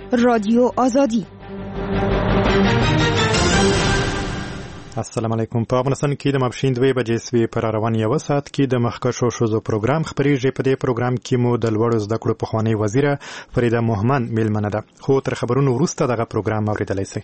رادیو آزادی. السلام علیکم. په افغانستان کې د ماپښین 2 بجې سوي پر روان یو ساعت کې د مخکښو ښځو پروګرام خبرېږي. په دې پروګرام کې مو د لوړو زده کړو پخوانۍ وزیره فریده موهمن میلمنه ده. خو تر خبرونو وروسته دغه پروګرام اوریدلی شئ.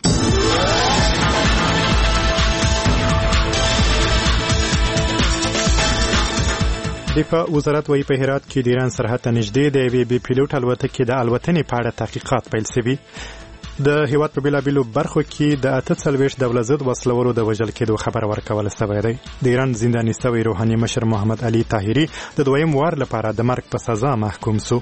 دفاع وزارت وايي په هرات کې د ایران سرحد ته نږدې د یوې بې پیلوټ الوتکې د الوتنې په اړه تحقیقات پیل شوي. د هیواد په بیلابیلو برخو کې د 48 ډوله ضد وسلوالو د وژل کېدو خبر ورکول شوی دی. د ایران زنداني شوی روحاني مشر محمد علي طاهري د دویم وار لپاره د مرګ په سزا محکوم شو.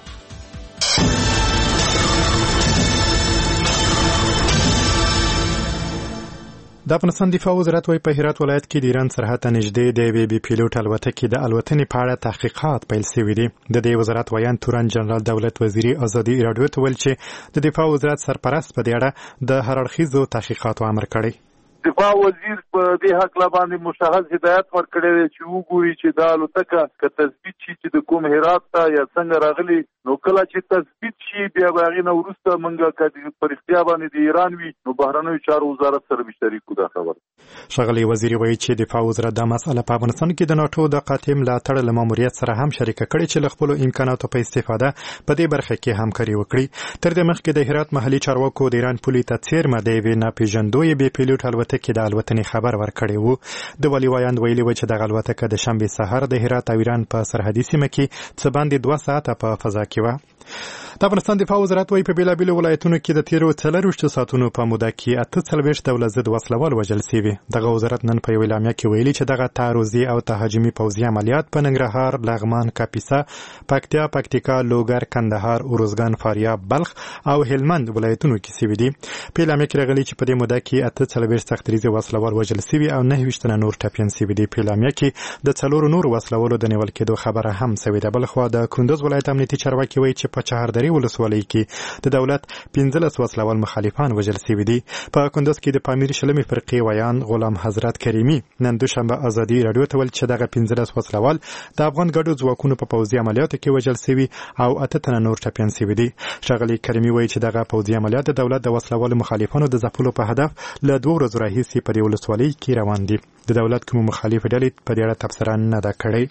د افغانستان دفاع وزارت وايي په هرات ولایت کې د ایران سرحد ته نږدې د یوې بې پیلوټ الوتکې د الوتنې په اړه تحقیقات پیل شوي دي. د دې وزارت ویان تورن جنرال دولت وزیري ازادي راډیو ته ویل چې د دفاع وزارت سرپرست په دې اړه د هر اړخیزو تحقیقاتو امر کړی. دفاع وزیر په دې حق لا باندې مشخص هدایت ورکړی دی چې وګوري چې دا الوتکه که تثبیت شي چې د کوم هرات ته یا څنګه راغلي، نو کله چې تثبیت شي بیا به هغې نه وروسته موږ که په رښتیا باندې د ایران وي نو بهرنیو چارو وزارت سره به شریکو. دا خبر ښاغلی وزیري وایي چې دفاع وزارت دا مسئله په افغانستان کې د ناټو د قاطع ملاتړ له ماموریت سره هم شریکه کړې چې له خپلو امکاناتو په استفاده په دې برخه کې همکاري وکړي. تر دې مخکې د هرات محلي چارواکو د ایران پولې ته څیرمه د یوې ناپېژندویې بې پیلوټ الوتکې د الوتنې خبر ورکړی وو. د والي وایاند ویلي و چې دغه الوتکه د شنبې سهار د هرات او ایران په سرحدي سیمه کې څه باندې 2 ساعته په فضا کې وه. د افغانستان دفاع وزارت وايي په بیلابیلو ولایتونو کې د تیرو 24 ساعتونو په موده کې 48 ډوله ضد وسلوال وژل شوي. دغه وزارت نن په یوه اعلامیه کې ویلي چې دغه تعرضي او تهاجمي پوځي عملیات په ننګرهار، لغمان، کاپیسا، پکتیا، پکتیکا، لوګر، کندهار، اروزګان، فاریاب، بلخ او هلمند ولایتونو کې شوي دي. په اعلامیه کې راغلي چې په دې موده کې 48 سختریزي وسلوال وژل شوي او 29 تنه نور ټپیان شوي دي. په اعلامیه کې د 4 نورو وسلوالو د نیول کېدو خبره هم شوې ده. بلخوا د کندوز ولایت امنیتي چارواکي وایي چې په چهاردرې ولسوالۍ کې د دولت 15 وسلوال مخالفان وژل شوي دي. په کندوز کې د پامیر شلمې فرقې ویان غلام حضرت کریمي نن دوشنبه ازادي راډیو ته ویل چې دغه 15 وسلوال د افغان ګډو ځواکونو په پوځي عملیاتو کې وژل شوي او 8 تنه نور ټپیان شوي دي. ښاغلي کریمي وایي چې دغه پوځي عملیات د دولت د وسلوالو مخالفانو د ځپلو په هدف له 2 ورځو راهیسې په دې ولسوالۍ کې روان دي. د دولت کوم مخالف ډلې په دې اړه تبصره نه ده کړې.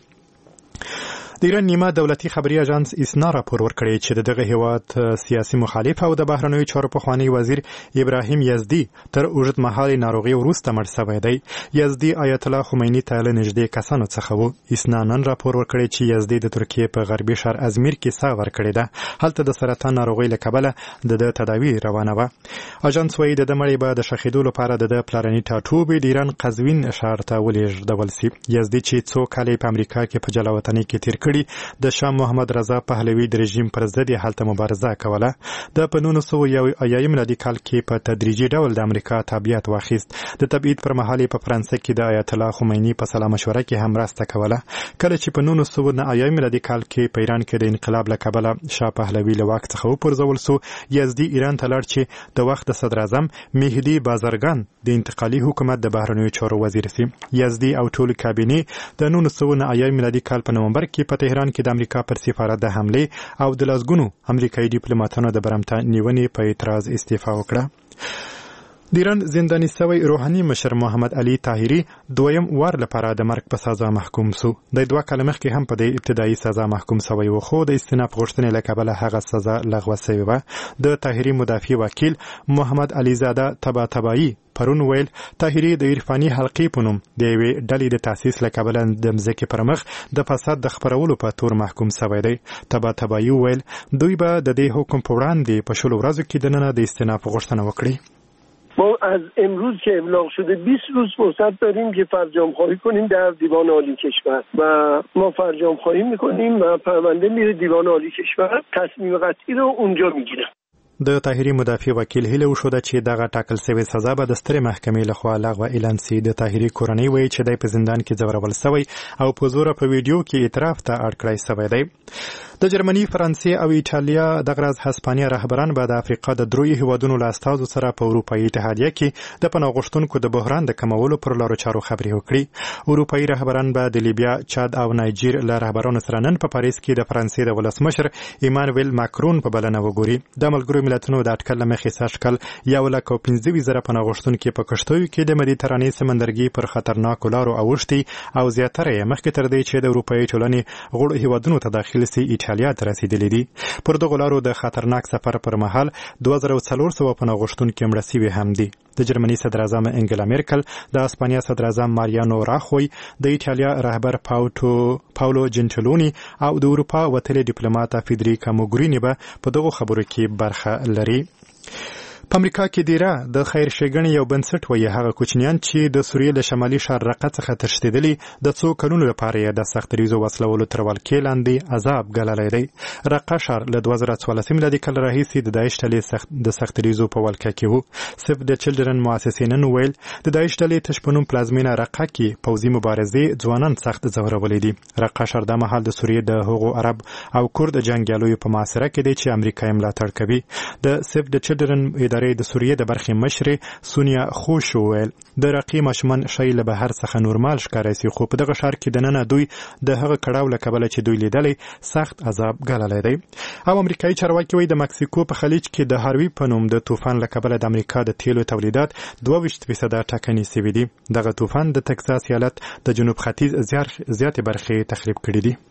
د ایران نیمه دولتي خبري اژانس اسنا راپور ورکړی چې دغه هیواد سیاسي مخالف او د بهرنیو چارو پخوانی وزیر ابراهیم یزدي تر اوږدمهالې ناروغۍ وروسته مړ شوی دی. یزدي آیت الله خمیني ته له نږدې کسانو څخه و. اسنا نن راپور ورکړی چې یزدي د ترکیې په غربي ښار ازمیر کې ساه ورکړې ده. هلته د سرطان ناروغۍ له کبله د تداوی روانه وه. اژانس وایي د مړی به د ښخېدو لپاره د پلارني ټاټوبې د ایران قزوین ښار ته ولېږدول شي. یزدي چې څو کاله په امریکا کې په جلاوطنۍ کې تیر د شاه محمد رضا پهلوي د رژیم پر ضد هلته مبارزه کوله. د په 1901 میلادي کال کې په تدریجي ډول د امریکا تابعیت واخیست. د تبعید پر مهال په فرانسه کې د آیت الله خمیني په سلا مشوره کې هم مرسته کوله. کله چې په 1909 میلادي کال کې په ایران کې د انقلاب له کبله شاه پهلوي له واک څخه وپرځول شو، یزدي ایران ته لاړ چې د وخت د صدر اعظم مهدي بازرګان د انتقالي حکومت د بهرنیو چارو وزیر شي. یزدي او ټول کابینې د 1909 میلادي کال په نومبر کې په تهران کې د امریکا پر سفارت د حملې او د لسګونو امریکایي ډیپلوماټانو د برمته نیونې په اعتراض استعفا وکړه. د ایران زنداني شوی روحاني مشر محمد علي طاهري دویم وار لپاره د مرګ په سزا محکوم شو. د 2 کاله مخکې هم په دې ابتدایي سزا محکوم شوی و، خو د استئناف غوښتنې له کبله هغه سزا لغوه شوې وه. د طاهري مدافع وکیل محمد علي زاده طباطبایي پرون ویل طاهري د عرفاني حلقې په نوم د یوې ډلې د تاسیس له کبله د مځکې پر مخ د فساد د خپرولو په تور محکوم شوی دی. طباطبایي ویل دوی به د دې حکم په وړاندې په 10 ورځو کې دننه د استئناف غوښتنه وکړي. ما از امروز که ابلاغ شده 20 روز فرصت داریم که فرجام خواهی کنیم در دیوان عالی کشور و ما فرجام خواهی میکنیم و پرونده میره دیوان عالی کشور، تصمیم قطعی رو اونجا میگیرن. د طاهري مدافع وکیل هیله وشوده چې دغه ټاکل شوی سزا به د سترې محکمې لخوا لغوه اعلان شي. د طاهري کورنۍ وایي چې دی په زندان کې ځورول شوی او په زوره په ویډیو کې اعتراف ته اړ کړی شوی دی. د جرمني، فرانسې او ایټالیا د غرض هسپانیا رهبران به د افریقا د دروي هیوادونو له استازو سره په اروپایي اتحادیه کې د پناه غوښتونکو د بحران د کمولو پر لارو چارو خبرې وکړي. اروپایي رهبران به د لیبیا، چاد او نایجیر له رهبرانو سره نن په پاریس کې د فرانسې د ولسمشر ایمانویل ماکرون په بلنه وګوري. د ملګرو ملتونو د اټکل له مخې سږکال 1,25,000 پناه غوښتونکي په کښتیو کې د مدیترانې سمندرګي پر خطرناکو لارو اوښتي او زیاتره یې مخکې تر دې چې د اروپایي ټولنې غړو هیوادونو ته داخل سي ایټالیا ته رسیدلي دي. پر دغو لارو د خطرناک سفر پر مهال 2400 پناه غوښتونکي مړه شوي هم دي. د جرمني صدر اعظم انګلا میرکل، د اسپانیا صدر اعظم ماریانو راخوی، د ایټالیا رهبر پاولو جنټلونی او د اروپا وتلي ډیپلوماټ فیدریکا موګرینی به په دغو خبرو کې برخه لري. په امریکا کې دیره د خیر ښېګڼې یو بنسټ وایي هغه کوچنیان چې د سوریې له شمالي ښار رقه څخه تښتېدلي د څو کلونو لپاره یې د سخت دریزو وسلولو تر ولکې لاندې عذاب ګاللی دی. رقه ښار له 2014 میلادي کال راهیسې د داعش ډلې د سخت دریزو په ولکه کې و. سیف د چلډرن مؤسسې نن ویل د داعش ډلې تش په نوم پلازمینه رقه کې پوځي مبارزې ځوانان سخت ځورولي دي. رقه ښار د مهال د سوریې د هغو عرب او کورد جنګیالیو په محاصره کې دی چې امریکا یې ملاتړ کوي. د سیف د چلډرن د سوریې د برخې مشرې سونیا خوش ویل د رقې ماشومان شی له بهر څخه نورمال ښکاري سي، خو په دغه ښار کې دننه دوی د هغه کړاو له کبله چې دوی لیدلی سخت عذاب ګاللی دی. او امریکایي چارواکي وایي د مکسیکو په خلیج کې د هاروي په نوم د طوفان له کبله د امریکا د تیلو تولیدات 22% ټاکنې سوي دي. دغه طوفان د تکساس ایالت د جنوب ختیځ زیاتې برخې تخریب کړي دي.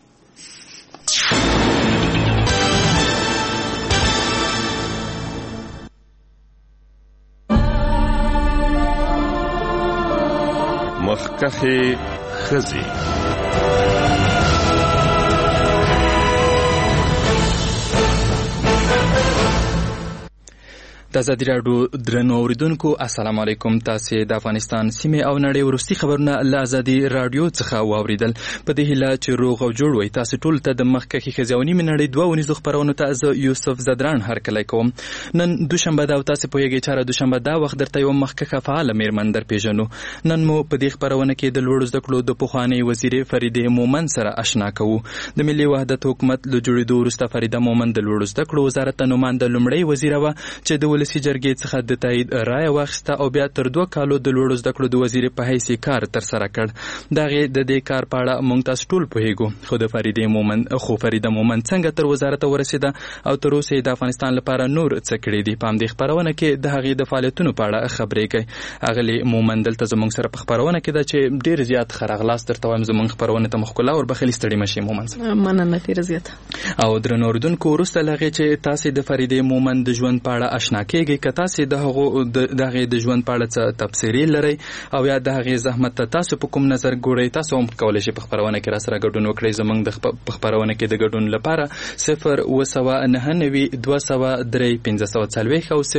مخکخي خزي د ازادي راډیو درنو اوریدونکو السلام علیکم. تاسو د افغانستان سیمه او نړۍ ورستي خبرونه له ازادي راډیو څخه واوریدل. په دې هیله چې روغ او جوړ وي. تاسو ټول ته د مخکخي خزیونی منړۍ 2 خبرونه ته زه یوسف زدران هرکلی کوم. نن دوشنبه دا تاسو په یوه چاره دوشنبه دا وخت درته یو مخکخه فعال میرمن در پیژنو. نن مو په دې خبرونه کې د لوړ زده کړو د پخوانی وزیر فریده مومن سره آشنا کوو. د ملي وحدت حکومت له جوړېدو وروسته فریده مومن د لوړ زده کړو وزارت نوماند لومړی وزیر و چې د ولسی جرګې څخه د تایید رایه واخیسته او بیا تر 2 کالو د لوړو زده کړو د وزیر په حیث کار تر سره کړ. دغه د دې کار په اړه موږ تاسو ټول پوهیږو. خو د فریده مومن څنګه تر وزارت ورسیده او تر اوسه د افغانستان لپاره نور څه کړی دي. په همدې خبرونه کې د هغې د فعالیتونو په اړه خبرې کوي. اغلی مومن دلته زموږ سره په خبرونه کې ده چې ډیر زیات خراغلاس درته وایم زموږ خبرونه ته مخکله ور بخلی ستړي مشي. مومن مننه ډیر زیات. او درنو اوریدونکو وروسته لغې چې تاسو د فریده مومن د ژوند په اړه آشنا کیږئ، که تاسو د هغه د ژوند په اړه څه تبصرې لرئ او یا د هغې زحمت ته تاسو په کوم نظر ګورئ، تاسو هم کولی شئ په خبرونه کې راسره ګډون وکړئ. زموږ د خبرونه کې د ګډون لپاره 0299203 1540 او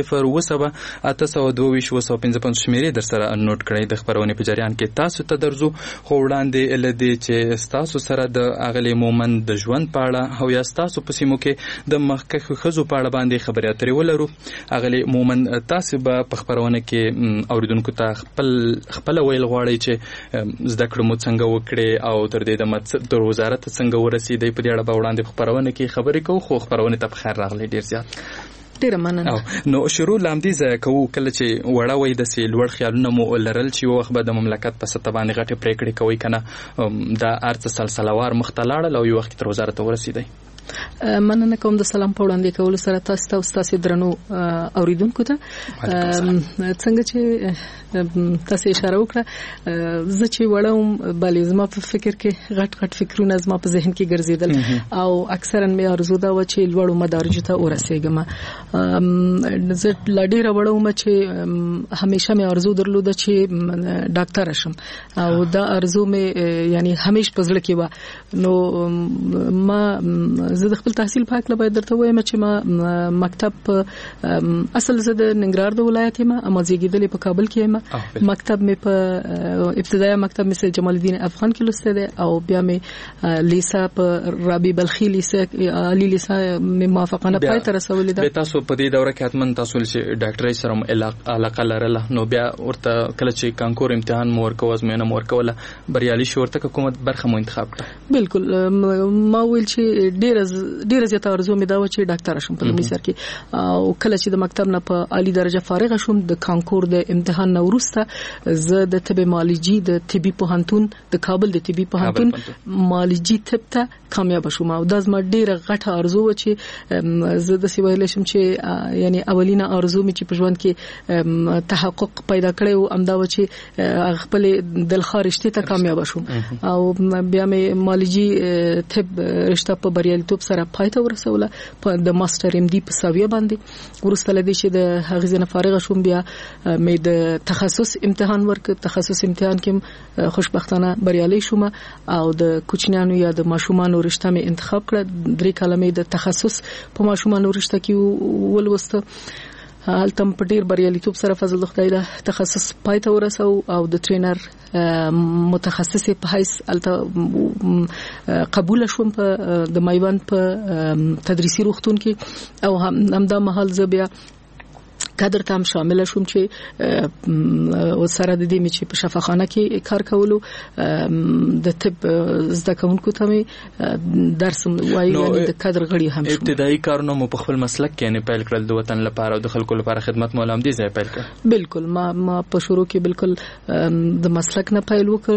02822 شمیرې در سره نوٹ کړئ. د خبرونې په جریان کې تاسو ته درځو. خو وړاندې لدې چې تاسو سره د اغلی مومن د ژوند په اړه او یا تاسو په سیمو کې د مخکخو ښځو په اړه باندې خبرې اترې ولرو. اغلی مومن تاسو به په خبرونه کې اوریدونکو ته خپل ویل غواړئ چې زده کړه مو څنګه وکړي او تر دې د وزارت څنګه ورسیدئ. په دې اړه به وړاندې په خبرونه کې خبرې کوو. خو خبرونه ته په خیر راغلی. ډیر زیات ډیره مننه. نو شروع لامدې ځای کوو. کله چې وړه وای د سي لوړ خیالونه مو لرل چې یو وخت به د مملکت په سطح باندې غټې پریکړې کوي کنه دا ارڅ سلسلهوار مختلاړل او یو وخت تر وزارت ورسیدئ. مننه کوم د سلام په وړاندې کولو سره تاسو درنو اوریدونکو ته. څنګه چې تاسو اشاره وکړه زه چې وړم بلې زما په فکر کې غټ فکرونه زما په ذهن کې ګرځیدل او اکثرا مې ارزو دا و چې لوړو مدارجو ته ورسېږم. زه لا ډیره وړم چې همیشه مې ارزو درلوده چې ډاکټر شم او دا ارزو مې یعنی همیشه په زړه کې و. نو ما زه د خپل تحصیل په اړه باید درته وایم چې ما مکتب اصل زه د ننګرهار د ولایت یم اما زیږیدلې په کابل کې یم. مکتب مې په ابتدایي مکتب مې جمال الدین افغان کې لوسته ده او بیا مې لیسا په رابی بلخی لیسا علی لیسا مې موافقانه پای ته رسولې ده. تاسو په دې دوره کې حتمن تاسو چې ډاکټرۍ سره علاقه لرله نو بیا ورته کله چې کانکور امتحان مو ورکوه ازموینه مو ورکوله بریالي شو ورته کومه برخه مو انتخاب کړه؟ بالکل ما ویل چې ډیر ډیره زیاته ارزو مې دا و چې ډاکټر شم په لومړي سر کې او کله چې د مکتب نه په عالی درجه فارغ شوم د کانکور د امتحان نه وروسته زه د طب معالجې د طبي پوهنتون د کابل د طبي پوهنتون معالجې طب ته کامیاب شوم او دا زما ډیره غټه ارزو و چې زه د سیویل شم چې یعنی اولینه ارزو مې چې په ژوند کې تحقق پیدا کړی او امدا و چې خپل دلخوارشته ته کامیاب شوم او بیا مې معالجې طب رشته په بریالیتوب سره پای ته ورسوله په د ماستر ام ډي په ساویه باندې ورسته لدی چې د هغه ځنه فارغ شوم بیا مې د تخصص امتحان ورک تخصص امتحان کې خوشبختانه بریالي شوم او د کوچنیانو یا د ماشومانو رشته مې انتخاب کړه 3 کلمې د تخصص په ماشومانو رشته کې ولوسته هلته په ډیر بریالیتوب سره فضل خدای له تخصص پای ته ورسو او د ټرینر متخصص په حیث هلته قبول شوم په د میوند په تدریسي روغتون کې او همدا مهال زه بیا کادر تام شامل شوم چې سره د دې چې په شفاخانه کې کار کولو د طب زده کوونکو ته درس وایي د کادر غړي هم شوم ابتدایي کارونه مو په خپل مسلک کې نه پیل کړل د وطن لپاره او د خلکو لپاره خدمت مولام دي ځای پیل کړ بالکل ما په شروع کې بالکل د مسلک نه پیل وکړ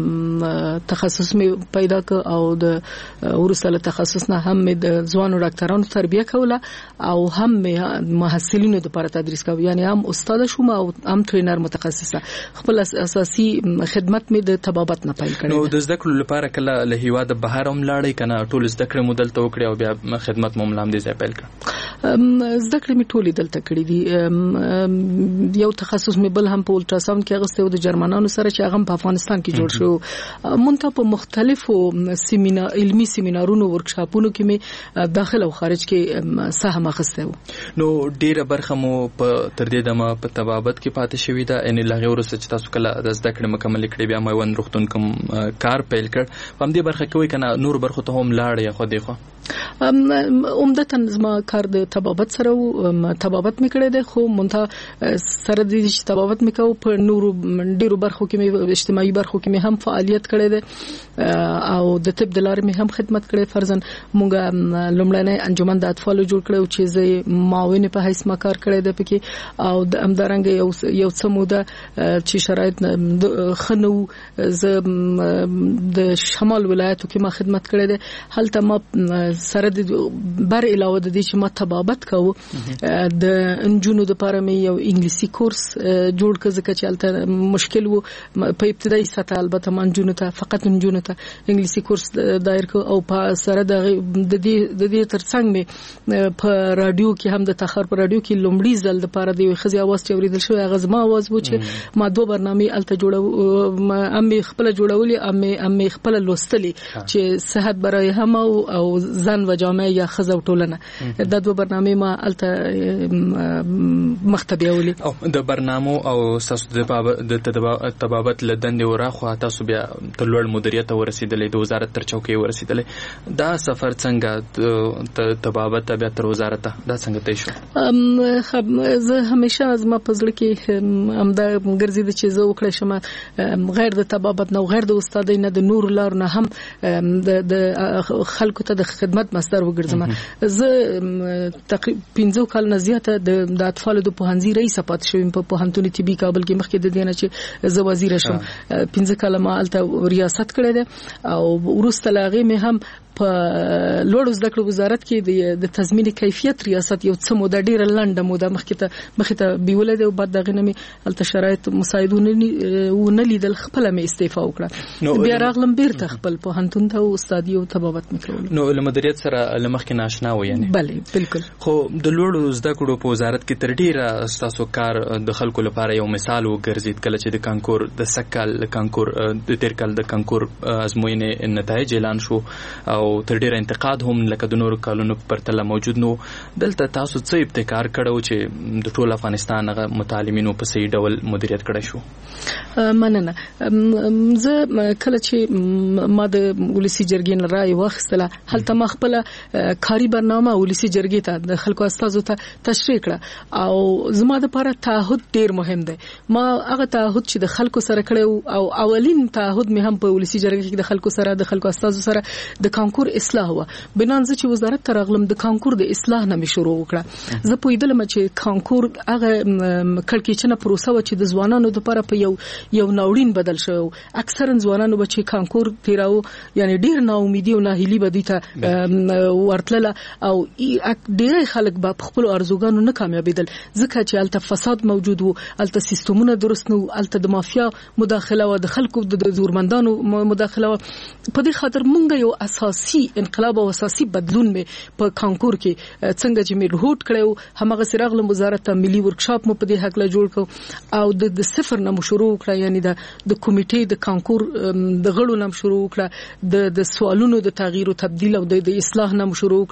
تخصص مې پیدا کړ او د ورسره تخصص نه هم د ځوانو ډاکټرانو تربیه کوله او هم محصلینو لپاره تدریس کوم یعنی هم استاد شوم او هم ټرینر متخصصه خپل اساسي خدمت مې د طبابت نه پیل کړم نو د زده کړو لپاره کله له هیواد بهر هم لاړې کنه ټول زده کړې مودل ته وکړې او بیا خدمت مو ملام دي ځای پیل کړ زده کړې مې ټولې دلته کړې دي یو تخصص مې بل هم په الټراساوند کې غوښته د جرمنانو سره چې هغه په افغانستان کې جوړ شو مونږ په مختلفو علمي سیمینارونو ورکشاپونو کې مې داخل او خارج کې سهم اخیسته نو ډیره برخه مو په تر دې دمه په طبابت کې پاتې شوې ده ان لغه ورسره چې تاسو کله د زده کړې مکمل کړې بیا میوند روغتون کوم کار پیل کړ په دې برخه کې وای کنه نور برخه ته هم لاړې خو دی خو عمدتاً زما کار د طبابت سره طبابت مې کړې ده خو مونږ سره د طبابت مې کو په نورو ډیرو برخو کې مې اجتماعي برخو کې مې هم فعالیت کړې ده او د طب د لارې مې هم خدمت کړې فرضاً مونږ لومړنۍ انجمن د اطفالو جوړ کړو چې زه معاون په حیث ما کار کړې ده پکې او د امدارنګ یو څه موده چې شرایط خنو زه د شمال ولایتو کې ما خدمت کړې ده هلته ما سره د بر علاوه د دې چې ما طبابت کوو د انجونو د لپاره مې یو انګلیسي کورس جوړ کړ ځکه چې البته مشکل وو په ابتدایي سطح البته انجونو ته فقط انجونو ته انګلیسي کورس دایر کو او په سره د دې ترڅنګ مې په رادیو کې هم د تخر په رادیو کې لومړی ځل د لپاره د خزي आवाज چوریدل شو هغه زما आवाज و چې ما دوه برنامه الته جوړو امي خپل جوړولې امي خپل لوستلې چې صحت برای هم او ځان و جامعه یا خزو ټولنه د دوه برنامه ما الته مختبیولې او د برنامه او تاسو د طبابت لدند وراخو تاسو بیا تلوړ مدیریت ورسېدلې د وزارت تر چوکۍ ورسېدلې دا سفر څنګه طبابت بیا تر وزارت دا څنګه تې شو زه همیشه از ما پزړه کې امدا ګرځید چې زه وکړم شم غیر د طبابت نه غیر د استادۍ نه د نور لار نه هم د خلکو ته د خدمت مصدر وګرځم زه تقریبا 15 کال نه زیاته د اطفال د پوهنځي رئیس پات شوم په پوهنتون طبي کابل کې مخکې د دینه چې زه وزیر شم 15 کال ما الته ریاست کړې ده او ورسته لاغې مې هم په لوړ زده کړو وزارت کې د تضمین کیفیت ریاست یو څه موده ډیره لنډه موده مخکې ته بیولې ده او بعد دغه نمې الته شرایط مساعدونه نه لیدل خپل مې استعفا وکړه بیا راغلم بیرته خپل په هنتون ته استادي او طبابت مکول نو مدیریت سره لمخکې ناشنا و یعنی بله بالکل خو د لوړ زده کړو په وزارت کې تر ډیره تاسو کار د خلکو لپاره یو مثال وګرځید کله چې د کانکور د سکل کانکور د تیر کال د کانکور ازموینې نتایج اعلان شو او تر ډیره انتقاد هم لکه د نورو کالونو په پرتله موجود نو دلته تاسو څه ابتکار کړو چې د ټول افغانستان غو متعلمینو په صحیح ډول مدیریت کړی شو مننه زه کله چې ما د ولسی جرګې نه راي واخیستله هلته ما خپل کاری برنامه ولسی جرګې ته د خلکو استادو ته تشریح کړه او زما د لپاره تعهد ډیر مهم دی ما هغه تعهد چې د خلکو سره کړو او اولین تعهد مې هم په ولسی جرګې کې د خلکو سره د خلکو استادو سره د کانکور اصلاح و بنان چې وزارت ترغلم د کانکور د اصلاح نه شروع وکړه. زه پوهیدلم چې کانکور هغه کړکېچنه پروسه و چې د ځوانانو لپاره په یو ناوړین بدل شو. اکثرا ځوانانو به چې کانکور تیراو یعنی ډیر نا امیدي او ناهیلي به دي ته ورتله او ډیر خلک به خپل ارزوګانو نه کامیابیدل ځکه چې الته فساد موجود وو، الته سیستمونه درست نه، الته د مافیا مداخله و، د خلکو د زورمندانو مداخله و. په دې خاطر مونږ یو اساسي انقلاب او اساسي بدلون مې په کانکور کې څنګه چې مې هوټ کړو همغه سراغله وزارت ته ملي ورکشاپ مو په دې حق لا جوړ کړ او د صفر نه شروع کړ، یعنی د کمیټې د کانکور د غړو نه شروع کړ، د سوالونو د تغییر او تبديل او د اصلاح نه شروع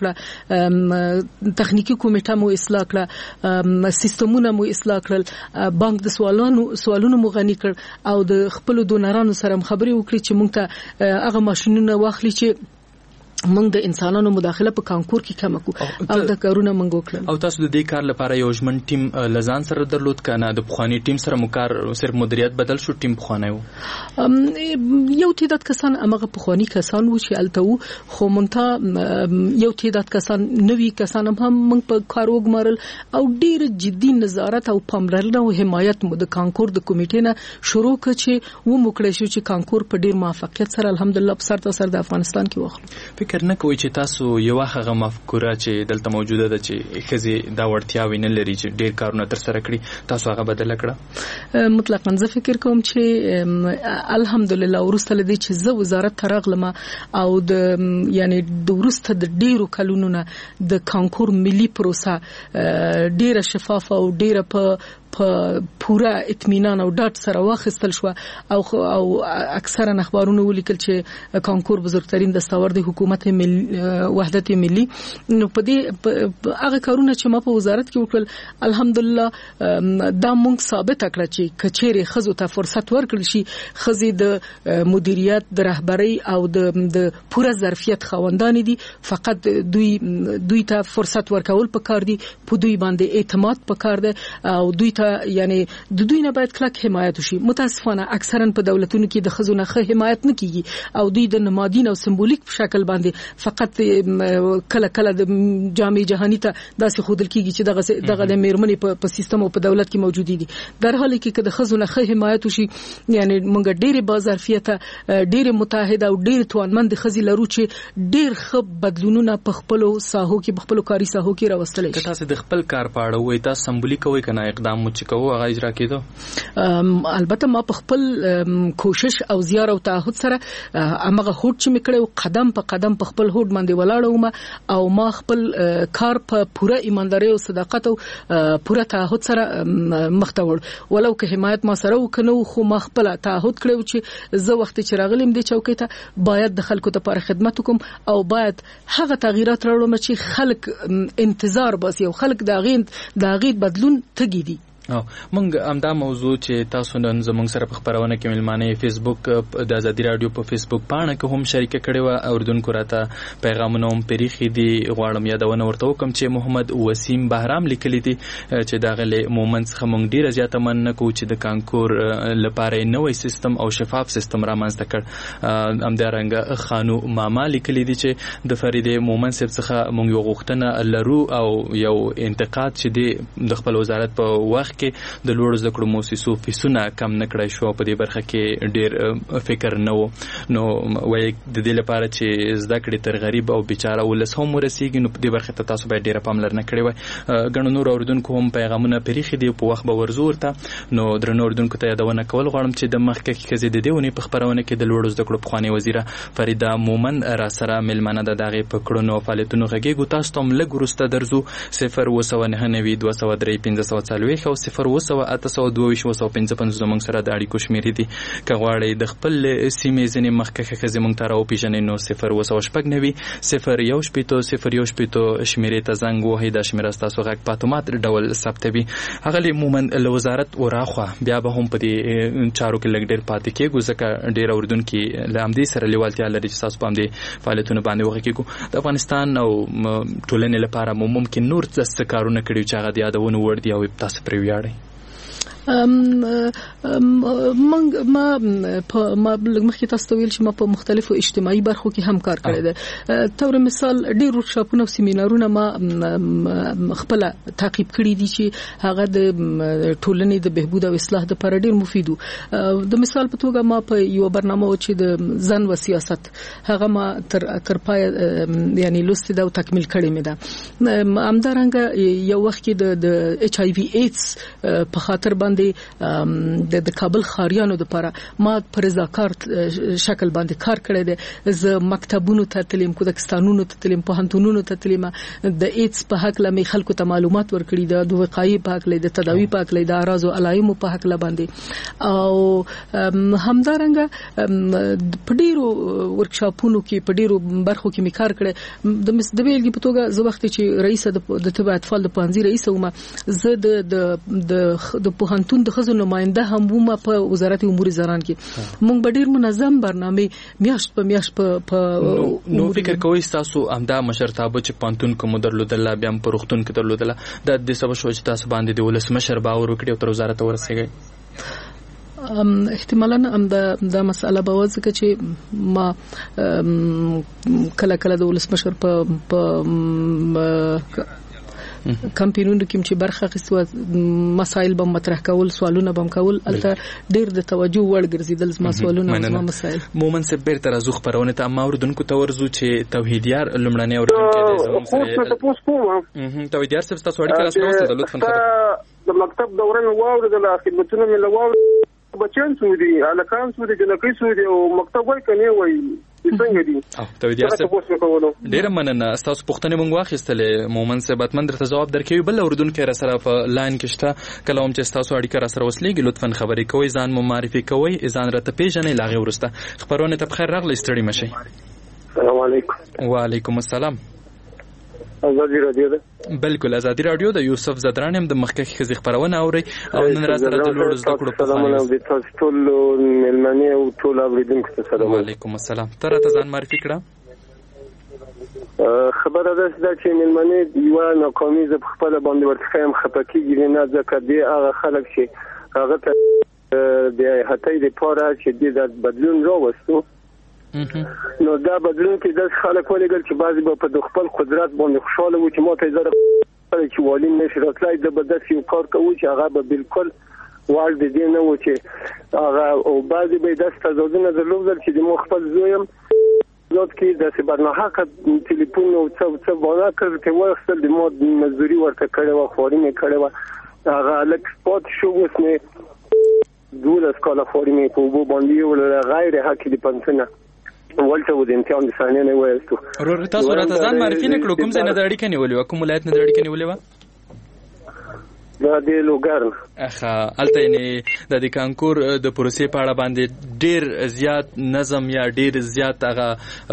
کړ، تخنیکی کمیټه مو اصلاح کړه، سیستمونه مو اصلاح کړل، بانک د سوالونو مو غني کړ او د خپل دونرانو سره خبرې وکړي چې موږ ته هغه ماشينونه واخلي چې موږ د انسانانو مداخله په کانکور کې کم کړو او د کارونه موږ وکړل. او تاسو د دې کار لپاره یو ژمن ټیم لزان سره درلود کنه د بخوانی ټیم سره مکار صرف مدیریت بدل شو ټیم بخوانی وو؟ یو تعداد کسان هغه بخوانی کسان وو چې الته خو مونته یو تعداد کسان نوی کسان هم موږ په کار وګمارل او ډیر جدي نظارت او پاملرنه او حمایت مو د کانکور د کمیټې نه شروع کړ چې و مکړې شو چې کانکور په ډیر موافقت سره الحمدلله په سر تر سر د افغانستان کې وخت. فکر نه کوي چې تاسو یو هغه مفکوره چې دلته موجوده ده چې خزي دا وړتیاوي نه لري چې ډیر کارونه تر سره کړي تاسو هغه بدل کړه؟ مطلقاً زه فکر کوم چې الحمدلله ورسته لدی چې زه وزارت ترغلم او د یعنی د ورسته د ډیرو کلونو نه د کانکور ملي پروسه ډیره شفافه او ډیره په پورا اطمینان او ډاټ سره واخیستل شو او اکثرا اخبارونو ولیکل چې کانکور بزرګترین دستاورد حکومت وحدت ملي. نو په دې هغه کارونه چې ما په وزارت کې وکړل الحمدلله دا مونږ ثابت کړ چې کچېره خزو ته فرصت ورکړل شي، خزي د مدیریت د رهبری او د پوره ظرفیت خوندان دي، فقط دوی ته فرصت ورکول پکار دي، په دوی باندې اعتماد پکار دی او دوی یعنی د دوی نه باید کلک حمایت وشي. متاسفانه اکثرا په دولتونو کې د خزونه ښه حمایت نه کیږي او دوی د نمادین او سمبولیک په شکل باندې فقط کله کله د جامع جهانی ته داسې خودل کیږي چې دغه د میرمنې په سیستم او په دولت کې موجودي دي. در حالی کې د خزونه ښه حمایت وشي یعنی موږ ډېر بازارفیته ډېر متحده او ډېر توانمند خزي لرو چې ډېر ښه بدلونونه په خپل ساحو کې په خپل کاري ساحو کې راوستل شي. تاسو د خپل کار په اړه وایي تاسو سمبولیک وایي کنه اقدام چې کوو هغه اجرا کېدو؟ البته ما په خپل کوشش او زیار او تعهد سره هغه هوټ چې میکړو قدم په قدم په خپل هوټ باندې ولاړم او ما خپل کار په پوره ایمانداري او صداقت او پوره تعهد سره مختور ولو که حمایت ما سره وکنو خو ما خپل تعهد کړو چې زه وخت چې راغلم د چوکۍ ته باید د خلکو لپاره خدمت وکم او باید هغه تغیرات راوړم چې خلک انتظار باسي او خلک د غي بدلون تګي دي. مونږ همدا موضوع چې تاسو نن زموږ سره په خبرونه کې ملمانه فیسبوک د ازادي رادیو په فیسبوک پاڼه کې هم شریک کړي و اوردونکو راته پیغامونه هم پریخي دي. غواړم یادونه ورته وکم چې محمد وسیم بهرام لیکلی دي چې دا غلي مومنت څخه مونږ ډیره زیاته من کو چې د کانکور لپاره نوې سیستم او شفاف سیستم رامنځته کړ. همدارنګه خانو ماما لیکلی دي چې د فرید مومن صاحب څخه مونږ یو غوښتنه لرو او یو انتقاد چې د خپل وزارت په وخت کې د لوړ زده کړو مؤسسو فیسونه کم نه کړای شو په دې برخه کې ډیر فکر نه و. نو وایي د دې لپاره چې زده کړې تر غریب او بیچاره ولس هم ورسیږي نو په دې برخه ته تاسو باید ډیره پاملرنه کړې وای. ګڼو نور اوردونکو هم پیغامونه پریخي دي په وخت به ورزور ته نو درنو اوردونکو ته یادونه کول غواړم چې د مخکې کې د دیونی په خبرونه کې د لوړ زده کړو پخوانی وزیره فریده مومن را سره ملمنه د دغه پکړونو فعالیتونو غږیږي. تاسو ته ملګ ورسته درځو 0 203 540 او 0 زمونږ سره د اړیکو شمیرې دي. که غواړئ د خپل سیمې ځینې مخکښه ښځې مونږ ته راوپېژنئ نو 0 شمیرې ته زنګ ووهئ. دا شمیره ستاسو غږ په اتومات ډول ثبتوي. هغه مومن له وزارت وراخوا بیا به هم په دې چارو کې لږ ډېر پاتې کېږو ځکه ډېر اورېدونکي له همدې سره لیوالتیا لري چې تاسو په همدې فعالیتونو باندې وغږېږو. د افغانستان او ټولنې لپاره مو ممکن نور څه کارونه کړي چې هغه د یادونو وړ دي او تاسو پرې ویاړئ؟ ما مخکې تاسو ته ویل چې ما په مختلفو اجتماعي برخو کې هم کار کړی دی. تور مثال ډېر ورکشاپونه او سیمینارونه ما خپل تعقیب کړی دي چې هغه د ټولنې د بهبود او اصلاح لپاره ډېر مفید وو. د مثال په توګه ما په یو برنامه و چې د ځان و سیاست هغه ما تر پای یعنی لوستي دا او تکمیل کړی مې ده. همدارنګه یو وخت کې د ایچ آی وی ایډز په خاطر باندې د کابل خاریانو لپاره ما پر رضاکار شکل باندې کار کړی دی. زه مکتبونو ته تلم، کودکستانونو ته تلم، پوهنتونونو ته تلم، د ایډز په حق لمه خلکو ته معلومات ورکړي، د وقایې په حق لید، د تداوی په حق لید، د اراض او علایمو په حق باندې. او همدارنګه په ډیرو ورکشاپونو کې په ډیرو برخو کې می کار کړی. د بیلګې په توګه زه وخت چې رئیس د تبع اطفال د پانځي رئیس وم، زه د پوهنتون د خزو نماینده هم وم په وزارت امور زنان کې. موږ به ډیر منظم برنامه میاشت په نو فکر کوئ تاسو همدا مشرتابه چې پانتون کوم درلودل بیا په روختون کې درلودل د دې سبب شو چې تاسو باندې د ولسمشر باور وکړي او تر وزارت ورسېږي؟ احتمالاً دا مسأله به وځکه چې ما کله د ولسمشر په کمپینونو کې چې برخه اخیستو مسایل به مطرح کول، سوالونه به کول، البته ډیر د توجه وړ ګرځیدل زما سوالونه او زما مسایل. مومن سه بیرته راځو خبرونه ته ما اوردونکو ته ورزو چې توحیدیار لمړنی اوردونکو دی زموږ سره توحیدیار سره تاسو اړیکه راوستل لطفا خبر د مکتب دوران واور د خدمتونو مې لواو بچن سودی الکان سودی جنکی سودی او مکتب وای کني وای څنګه دي توحیدیار سره ډیر مننه. تاسو پوښتنه مونږ واخیستلې مومن سه باتمن درته جواب درکوي. بل اوردونکو را سره په لاین کې شته کله هم چې تاسو اړیکه را سره وسلېږي لطفا خبرې کوئ، ځان مو معرفي کوئ، ځان راته پیژنئ، لاغه ورسته خبرونه ته بخیر راغلی ستړي مشي. السلام علیکم. وعلیکم السلام. ازادي رادیو ده؟ بالکل ازادي رادیو ده. یوسف زدران هم د مخکې خزي خبرونه اوري او نن راځه د لوړ زده کړو په اړه د تاسو ټول ملمنې او ټول اوریدونکو ته سلام. وعلیکم السلام. تر ته ځان معرفي کړه. خبره ده چې ملمنې یو ناکامي ز خپل باندې ورته هم خپکیږي نه ځکه دی هغه خلک چې هغه ته د هټۍ لپاره چې د بدلون راوستو نو دا بدلون کې د خلک ولګل چې بعضی په خپل قدرت باندې خوشاله و چې ماته زره چې والي نشي راتلای د بدس یو کار کوي چې هغه به بالکل وړ دي نه و چې هغه او بعضی به د تزادونه درلودل چې د خپل زویم ځات کې د برنامه ټلیفون او څه باندې کړ چې وښتل د مو مزدوري ورته کړو خوري مې کړو هغه لک سپورت شو وسنه دوله سکالا خوري مې په وبو باندې ول غیر حق دي پنځنه ولته و د امتحان د ثانیه نه وایستو. تاسو راته ځان معرفي نه کړو کوم ځای نه د اړیکې نیولې و کوم ولایت نه د اړیکې نیولې و؟ دا د لوګرن. اخه الته نه د کانکور د پروسې په اړه باندې ډیر زیات نظم یا ډیر زیات هغه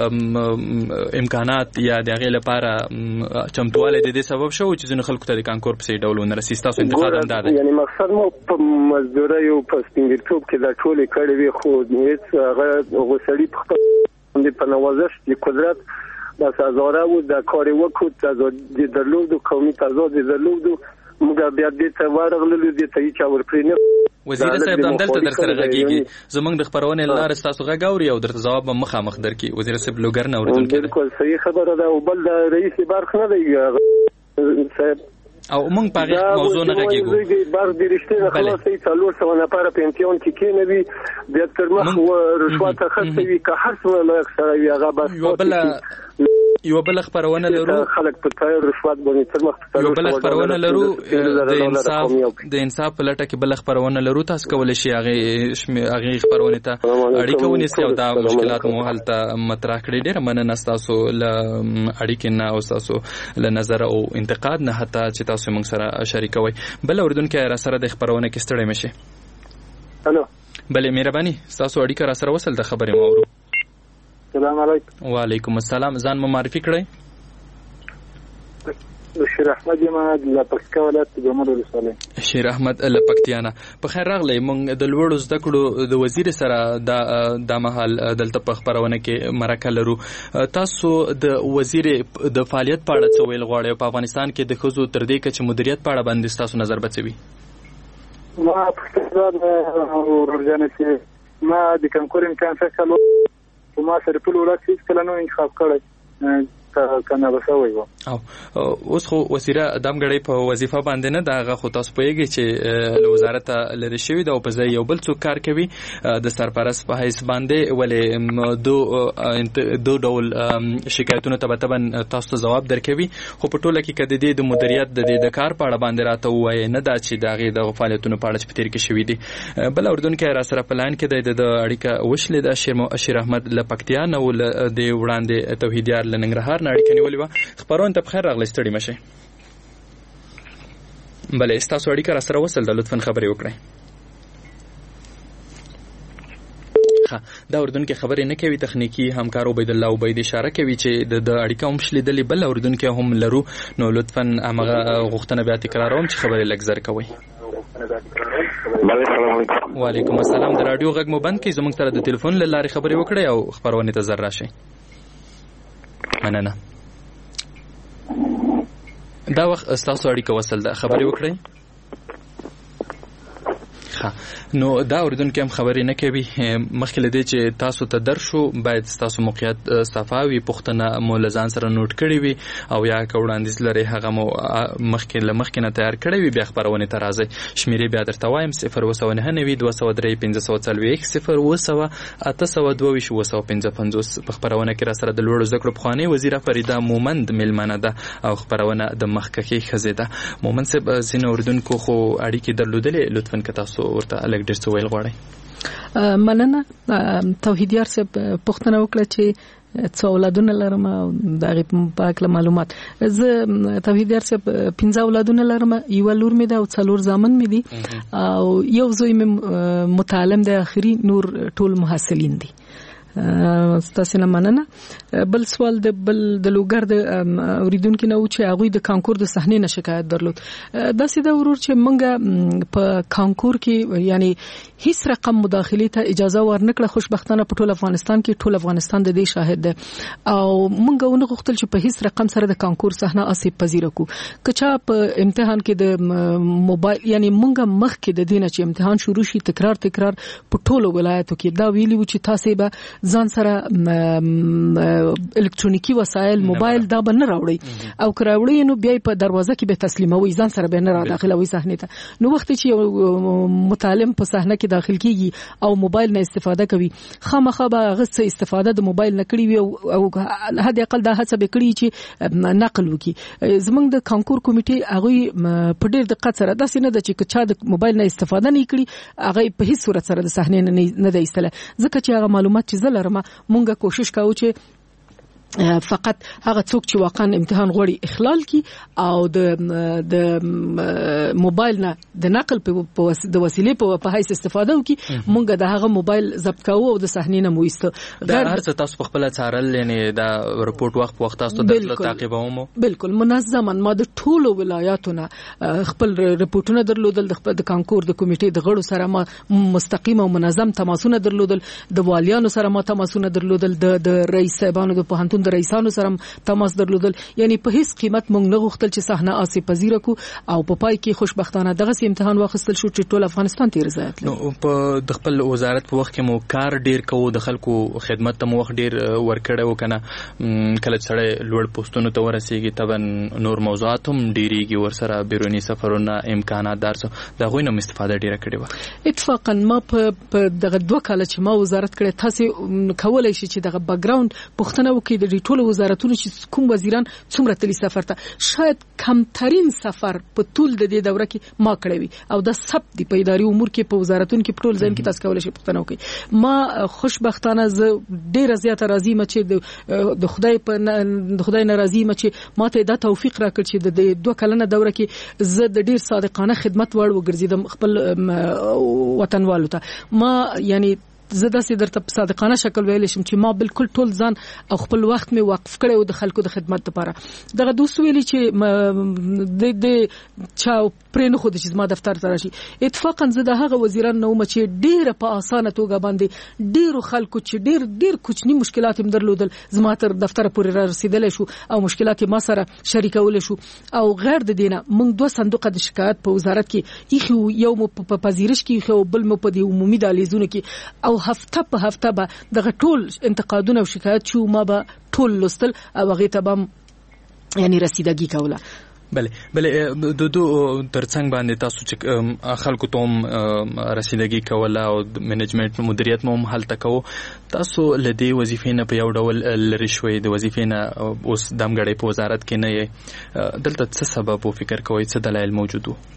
امکانات یا د غیر لپاره چمتواله د دې سبب شو چې ځینې خلکو ته د کانکور په سي ډول ونه رسېستاسو تاسو انتقاد هم ده. یعنی مقصد مو په مزدوري او په سپینګرتوب کې دا ټول کړي وي خو هیڅ هغه غوسړي په خپل په نوازش د قدرت د سازوره او د کار وکړو د درلود قومي تضاد درلود موږ بیا دې ته ورغلو دې ته چې ورپرینه وزیر صاحب دلته در سره غږیږي زمونږ د خبرونه لار تاسو غږاوري او درته جواب مخامخ درکې وزیر صاحب لوګر نه اوریدل کېږي. بالکل صحیح خبره ده او بل رئیس برخ نه دی صاحب او موږ په موضوع نه غږیږو بار د رښتینه خلاصې 300 نفر پنسیون کې کېنوي د تر مخ و رشوت خرڅوي که هر څه له اکثر وی هغه بس یو بل خبرونه لرو خلک په تایر رشوت باندې تر مخ یو بل خبرونه لرو د انصاف په لټه کې بل خبرونه لرو تاسو کولای شئ هغه خبرونه ته اړیکه ونیسئ او دا مشکلات مو هلته مطرح کړئ. ډیر مننه تاسو له اړیکې نه او تاسو له نظر او انتقاد نه حتی چې تاسو موږ سره شریکوي. بل اوردونکو را سره د خبرونه کې ستړي مشي. الو بلې مهرباني تاسو اړیکه را سره وصل د خبرې مو اورو. السلام علیکم. وعلیکم السلام. ځان مو معرفي کړئ. شیر احمد یم د پکتیا ولایت د جمال ولسوالۍ. شیر احمد له پکتیانا. په خیر راغلی. موږ د لوړو زده کړو د وزیر سره د مهال دلته په خبرونه کې مرکه لرو. تاسو د وزیر د فعالیت په اړه څه ویل غواړئ په افغانستان کې د ښځو تر دې کچې مدیریت په اړه باندې تاسو نظر بڅوي؟ ما پښتون ورجانه چې ما د کانکور امتحان فیصله وما سره په لور کې کله نو انتخاب کړی کنه وسوي او اوس خو وزیر ادم غړي په وظیفه باندې نه دا خو تاسو پوهیږئ چې له وزارت لری شوی دا په ځای یو بل څوک کار کوي د سرپرست په حیث باندې ولې دو ډول شکایتونو ته تاسو ته جواب درکوي خو په ټوله کې کده د مدیریت د کار په اړه باندې راته وایي نه دا چې داغه د فعالیتونو په اړه چې پتیر کې شوی دي بل اردن کې را سره پلان کې د اړیکه وشلې د اشیر احمد لپکتیا نو د وړاندې توحیدیار لننګرهار اړیکه نیولې و خبرونه ته بخیر راغلی ستړي مشه بلې تاسو اړیکه را سره وصل د لطفاً خبرې وکړئ دا اردن کې خبرې نه کوي تخنیکی همکار عبید الله عبید اشاره کوي چې د اړیکه هم شلیدلې بل اردن کې هم لرو نو لطفاً هغه غوښتنه بیا تکراروم چې خبرې لګزر کوي وعلیکم السلام د رادیو غږ مو بند کړئ زموږ سره د ټلیفون له لارې خبرې وکړئ او خبرونه ته زر راشئ مننه دا وخت تاسو اړیکه وصل ده خبرې وکړئ نو دا اردن کې هم خبرې نه کوي مخکې لدی چې تاسو ته درشو باید تاسو موقعیت صفاوي پښتنه مولزان سره نوٹ کړی وي او یا کوړاندیز لري هغه مو مخکې نه تیار کړی وي بیا خبرونه ته راځي شمیرې بیا درته وایم 029 203 540 0 په خبرونه کې را سره د لوړو ذکر بخوانی وزیره فریده مومند ملمنه ده او خبرونه د مخکې خزیده مومند صاحب زین اردن کو خو اړیکې درلودلې لطفاً که تاسو ورته الګ ډیر څه ویل غواړئ مننه توحیدیار صاحب پښتنه وکړه چې څو اولادونه لرم او دغه په اړه معلومات زه توحیدیار صاحب 15 اولادونه لرم یو لور مې ده او څلور زامن مې دي او یو زوی مې متعلم دی اخري نور ټول محصلین دي ستاسو نه مننه بل سوال د لوګر د اوریدونکو نه و چې هغه د کانکور د صحنې نه شکایت درلود دا سیده ورور چې مونږه په کانکور کې یعنی هیڅ رقم مداخله ته اجازه ورنکړه خوشبختانه په ټول افغانستان کې ټول افغانستان د دې شاهد ده او مونږ ونه غوښتل چې په هیڅ رقم سره د کانکور صحنه آسیب پذیر کو کچا په امتحان کې د موبایل یعنی مونږه مخ کې د دینه چې امتحان شروع شي تکرار په ټولو ولایتو کې دا ویلی و چې تاسو به ځان سره الکترونیکی وسایل موبایل دا به نه راوړي او کراوړي نو بیا په دروازه کې به تسلیموي ځان سره به نه را داخلوي صحنه ته نو وخت چې یو متعلم په صحنه کې داخل کیږي او موبایل نه استفاده کوي خامخا به غصه استفاده د موبایل نه کړی وي او حد اقل دا هڅه به کړی چې نقل وکړي زمونږ د کانکور کمیټې هغه په ډېر دقت سره دا سینه د چې چا د موبایل نه استفاده نه کړي هغه په هیڅ صورت سره د صحنه نه دی ایستله ځکه چې هغه معلومات چې زلرمه مونږه کوشش کوو چې فقط هغه څوک چې واقعا امتحان غوړي اخلال کی او د موبایل نه د نقل په د وسیلې په حیث استفاده وکي مونږ د هغه موبایل ضبط کوو او د صحنې نه مويسته دا هر څه تاسو په خپل څارل یعنی دا رپورت وخت په وخت تاسو د تعقیبوم بالکل منظم ما د ټولو ولایاتونو خپل رپورټونه درلودل د کانکور د کمیټې د غړو سره ما مستقیم او منظم تماسونه درلودل د والیانو سره ما تماسونه درلودل د رئیس صاحبانو د پوهنتون د رئیسانو سره تماس درلودل یعنی په هیڅ قیمت مونږ نه غوښتل چې صحنه آسیب پذیر کو او په پای کې خوشبختانه دغه امتحان واخیستل شو چې ټول افغانستان ته رضایت لري نو په د خپل وزارت په وخت کې مو کار ډیر کوو د خلکو خدمت ته مو وخت ډیر ورکړو کنه کله چې لوړ پوسټونو ته ورسیږي تبن نور موضوعات هم ډیریږي ورسره بیرونی سفرونه امکانات درسو دا غوښنه استفاده ډیره کړې و اتفاقا ما په دغه دوه کال چې ما وزارت کړې تاسو کولای شئ چې دغه بیک گراوند پښتنه وکړي د ټولو وزارتونو چې کوم وزیران څومره تلی سفر ته شاید کمترین سفر په ټول د دې دوره کې ما کړی وي او د سب د پیداري امور کې په وزارتونو کې ټول ځین کې تاسو کولای شئ پښتنه وکړي ما خوشبختانه ز ډیره زیاته راضی م چې د خدای ناراضی م چې ماته دا توفیق راکړ چې د 2 کلنه دوره کې ز د ډیر صادقانه خدمت وړ وګرځیدم خپل وطنوالو ته ما یعنی زه داسې درته په صادقانه شکل ویلی شم چې ما بالکل ټول ځان او خپل وخت مې وقف کړی و د خلکو د خدمت لپاره. دغه دوست ویلي چې د چا پرې نه خو د چې زما دفتر ته راشي. اتفاقا زه د هغه وزیران نه وم چې ډېره په اسانه توګه باندې ډېرو خلکو چې ډېر کوچني مشکلات هم درلودل زما تر دفتر پورې را رسیدلی شو او مشکلات ما سره شریکولی شو. او غیر د دې نه موږ 2 صندوقه د شکایت په وزارت کې ایښي، یو مو په پذیرش کې ایښي او بل مو په دې عمومي دهلیزونو کې، او هفته په هفته به دغه ټول انتقادونه او شکایت چې ما به ټول لوستل او هغې ته به یعنی رسیدګي کوله. بله دو ترڅنګ باندې تاسو چې خلکو ته هم رسیدګي کوله او منیجمنت مدیریت مو هم هلته کوو، تاسو له دې وظیفې نه په یو ډول لرې شوئ، د وظیفې نه اوس دمګړی په وزارت کې نه یې، دلته څه سبب و فکر کوئ، څه دلایل موجود وو؟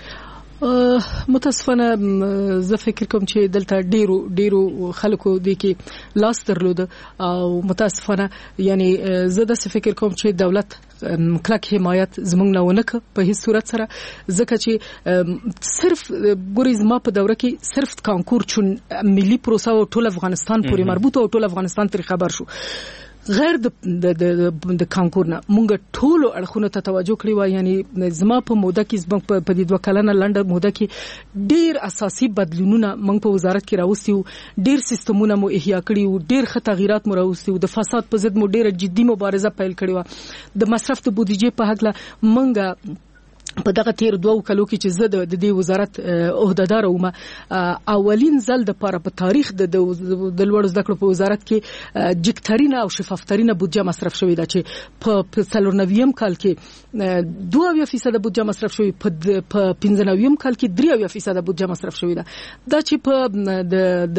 متاسفانه زه فکر کوم چې دلته ډیرو خلکو د کې لاس درلود او متاسفانه یعنی زه د فکر کوم چې دولت کلک حمایت زمونږ نه ونکه په هیڅ صورت سره، ځکه چې صرف ګوریز ما په دوره کې صرف کانکور چون ملي پروسه او ټول افغانستان پورې مربوط او ټول افغانستان تر خبر شو، غیر د کانکور نه مونږ ټول اړخونو ته توجه کړی و. یعنی زما په موده کې زما په دې 2 کلنه لنډه موده کې ډیر اساسي بدلونونه مونږ په وزارت کې راوستي وو، ډیر سیستمونه مو احیا کړی وو، ډیر ښه تغیرات مو راوستي وو، د فساد په ضد مو ډیره جدي مبارزه پیل کړې و، د مصرف د بودیجې په حق له مونږ په دغه تیر 2 کلو کې چې زه د دې وزارت عہدهدار وم، اولین ځل د پاره په تاریخ د لوړ زده کړو په وزارت کې جګترینه او شفافترینه بودجه مصرف شوې ده، چې په 94 کال کې 2% بودجه مصرف شوې، په 95 کال کې 3% بودجه مصرف شوې ده. دا چې په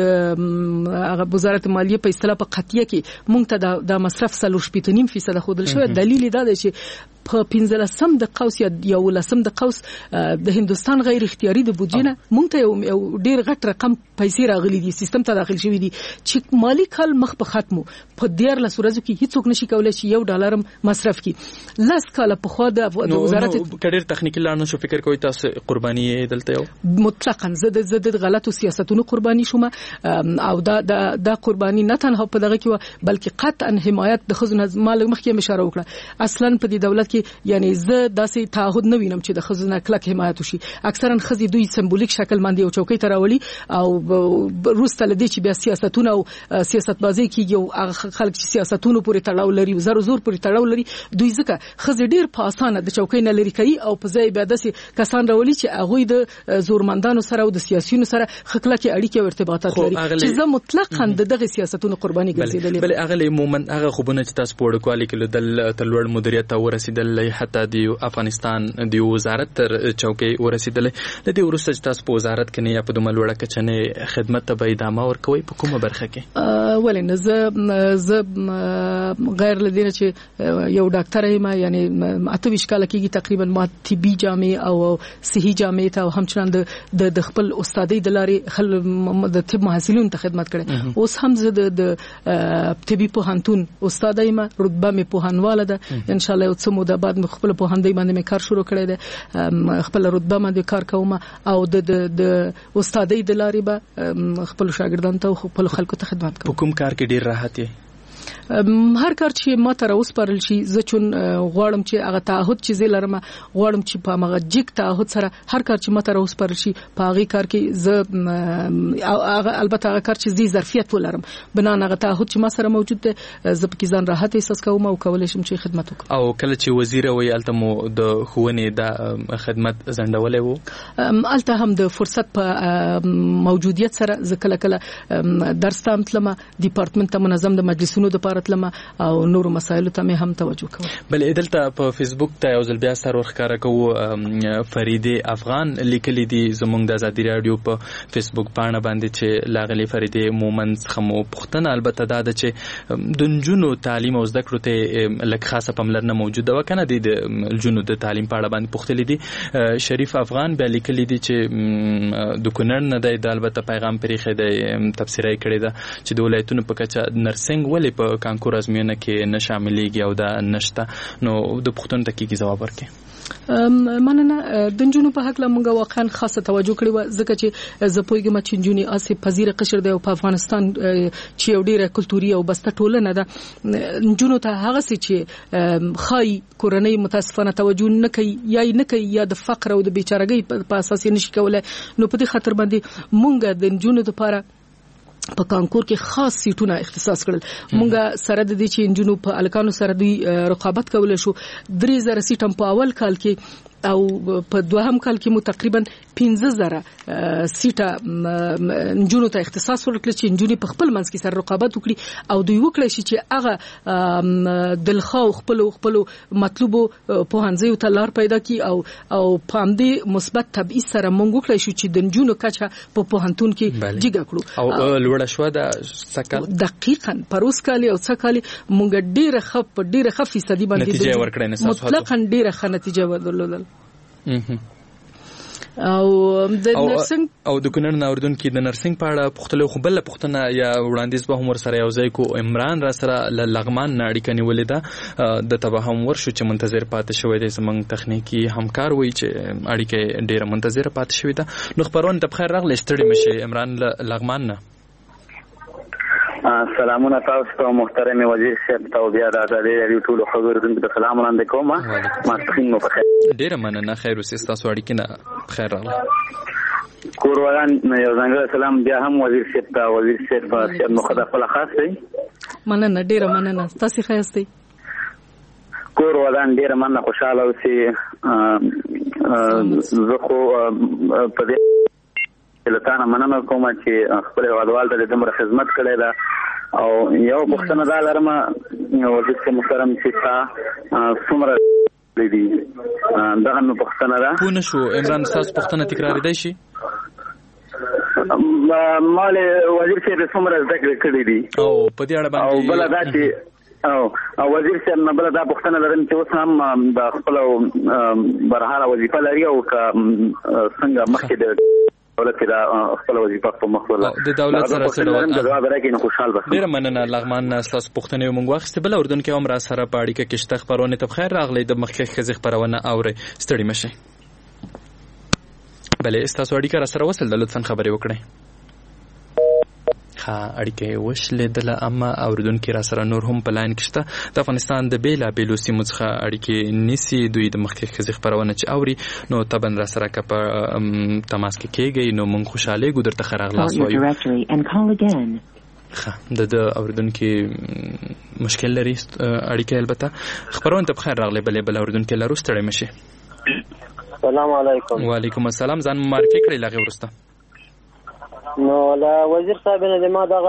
د وزارت مالیه په اصطلاح په قطعیه کې مونږ ته د مصرف 3.9% خودل شوی. دلیل دا دی چې په 15 د قوس یا 11 د قوس د هندستان غیر اختیاري د بودجې نه مونږ ته یو ډیر غټ رقم پیسې راغلي دي، سیستم ته داخل شوی دي چې مالی کال مخ په ختمو په 13 ورځو کې هیڅوک نشي کولای چې $1 مصرف کړي. لاس کال په خو د وزارت کډیر تخنیکی لارنه شو فکر کوي تاسو قرباني دلته یو مطلقاً زه د غلطو سیاستونو قرباني شوم او دا قرباني نه تنها په دغه کې بلکې قطعا حمایت د خزونه مال مخکې اشاره وکړه. اصلا په دې دولت کې یعنی زه داسې تعهد نه وینم چې د خزونه کلک حمایت وشي. اکثرا خزي دوی سمبولیک شکل باندې یو چوکۍ ته راولي او روسته لدی چې بیا سیاستونه او سیاستبازي کیږي او خلک چې سیاستونو پورې تړاو لري زور پورې تړاو لري، دوی ځکه خزي ډیر په اسانه د چوکۍ نه لري کوي او په ځای بیا داسې کسان راولي چې هغه د زورمندانو سره او د سیاسيونو سره خکلکه اړیکې او ارتباطات لري چې زه مطلقاً دغه سیاستونو قرباني ګرځیدلې. بل اغلی عموما هغه خوبونه چې تاسو په وړاندې کې د تلوړ مدیریت ته ورسیدل، حتی د افغانستان د وزارت تر چوکۍ ورسیدل، د دې وروسته چې تاسو په وزارت کې نه یا په دومره لوړه کچه نه خدمت ته به ادامه ورکوي په کومه برخه کې؟ ولې نه زه غیر لدینه چې یو ډاکټر یم، یعنی 28 کال کېږي تقریبا ما طبي جامع او صحي جامع ته او همچنان د خپل استادۍ د لارې د طب محصلینو ته خدمت کړې. اوس هم زه د طبي پوهنتون استاد یم، رتبه مې پوهنواله ده، ان شاء الله یو څه موده بعد مې خپل پوهندۍ باندې مې کار شروع کړی دی، خپل رتبه باندې کار کوم او د استادۍ د لارې به خپل شاګردانو ته خپل خلکو ته خدمت کوم. په کوم کار کې ډیر راحت یې؟ هر کار چې ما ته راوسپارل شي زه چون غواړم چې هغه تعهد چې زه لرم، غواړم چې په هغه جګ تعهد سره هر کار چې ما ته راوسپارل شي په هغه کار کې زه البته هغه کار چې زی ظرفیت ولرم بنا هغه تعهد چې ما سره موجود دی زه په ځان راحت احساس کوم او کولای شم چې خدمت وکړم. او کله چې وزیر وي التمو د ښوونې د خدمت زندولې وو، الته هم د فرصت په موجودیت سره زه کله درس ته تلم، ډپارټمنټ ته منظم د مجلسونو د پارتلم او نور مسایلو ته هم توجه کوم. بل دلته په فیسبوک ته یو ځل بیا سره ورخاره کوو فریده افغان لیکلي دي زموږ د ازادي رادیو په فیسبوک باندې باندې چې لاغلی فریده مومن خمو پښتنه البته دا چې د جنونو تعلیم او زده کړو ته لکه خاصه پملرنه موجوده وکنه دي د جنونو د تعلیم په اړه باندې پښتلې دي. شریف افغان بیا لیکلي دي چې د کونړ نه د البته پیغام پرې خېده تفسیرای کړی دا چې د ولایتونو په کچه نرسنګ ولې په کانکور ازموینه کې نه شاملېږي او دا نشته، نو د پښتون ته کیږي جواب ورکړي. مننه. د نجونو په حق لا موږ واقعا خاصه توجه کړې و ځکه چې زه پوهیږم چې نجونې اسې پذیره قشر دی او په افغانستان چې یو ډیره کلتوري او بسته ټولنه ده، نجونو ته هغه څه چې خای کورنۍ متاسفانه توجه نه کوي یا د فقر او د بیچارهګۍ په اساس نشي کولای. نو په دې خاطر باندې موږ د نجونو لپاره په کانکور کې خاص سیټونه اختصاص کړل. مونږه سره د دې چې انجونو په الکانو سره دوی رقابت کولای شو. 3000 سیټم په اول کال کې او په دوهم کال کې مو تقریبا 15000 سیټه انجونو ته اختصاص ورکړل چې انجونې په خپل منځ کې سره رقابت وکړي او دوی وکړي چې هغه دلخوا خپل مطلوبو په هنځي ته لار پیدا کی او په دې مثبت تبعیض سره مونږ وکړي شو چې د انجونو کچه په پوهنتون کې جګه کړو او لوړ شو د سکل دقیقاً پروس کالي او سکالي مونږ ډیره خف فیصدي باندې نتیجه ورکړې نه مطلقاً ډیره ښه نتیجه ورلودل. او د نرسنګ او د کونړ ناوردون کې د نرسنګ په اړه پختلو خو بل پختنه یا وړاندیز به هم ور سره یو ځای کو عمران را سره لغمان اړیکه نیولې ده د تبهم ورشو چې منتظر پاتې شوی دی. زمنګ تخنیکی همکار وایي چې اړیکه ډیره منتظر پاتې شوی ده. نو خبرونه د بخیر راغلی ستړي مشه عمران لغمان نه. سلامونه تاسو ته محترم وزیر صاحب ته بیا د ازادي رادیو ټول خبرونه د سلام وړاندې کوم. ما تخین مو په خیر ډیره مننه. خیر اوسې تاسو اړیکې نه خیر راغله. کورولان یو ځانګړی سلام بیا هم وزیر صاحب ته. وزیر صاحب خیال مخدف خپل خاص دی. مننه ډیره مننه. تاسو ښه یاستئ؟ کورولان ډیره مننه خوشاله اوسئ. زه خو په دې لتانا مننه کوم چې خپل هیوادوال ته د مر خدمت کړی دا او یو پښتنه دا لرم وزیر صاحب محترم چې تا څومره دي دا هم پښتنه ده کو نشو. عمران تاسو پښتنه تکرار دی شي مال وزیر صاحب څومره ذکر کړی دي او په دې اړه باندې او بل دا چې او وزیر صاحب نه بل دا پښتنه لرم چې اوس هم د خپل برهاره وظیفه لري او څنګه مخکې د دولت دا خپل وظیفه په مخ ولا د دولت سره سره جواب راکې نو خوشحال بس. ډیر مننه لغمان تاسو پښتنه مونږ واخسته بل اردن کې هم را سره پاړی کې کشته خبرونه ته بخیر راغلی د مخکې خزي خبرونه اوري ستړي مشه. بلې تاسو اړیکه را سره وصل د لطفا خبري وکړئ. اړیکه وشلېدله اما اوردونکو را سره نور هم په لاین کې شته. د افغانستان د بیلابېلو سیمو څخه اړیکې نیسي دوی د مخکې ښځې خبرونه چې اوري نو طبعا را سره که په تماس کې کېږئ نو موږ خوشحالېږو درته ښه راغلاست وایو. ښه د اوردونکو مشکل لري اړیکه البته خبرونه ته بخیر راغلی. بل اوردونکو لرو ستړی مشي. السلام علیکم. وعلیکم السلام. ځان معرفي کړئ لغې وروسته. نو لا وزیر صاحب نه ما دغه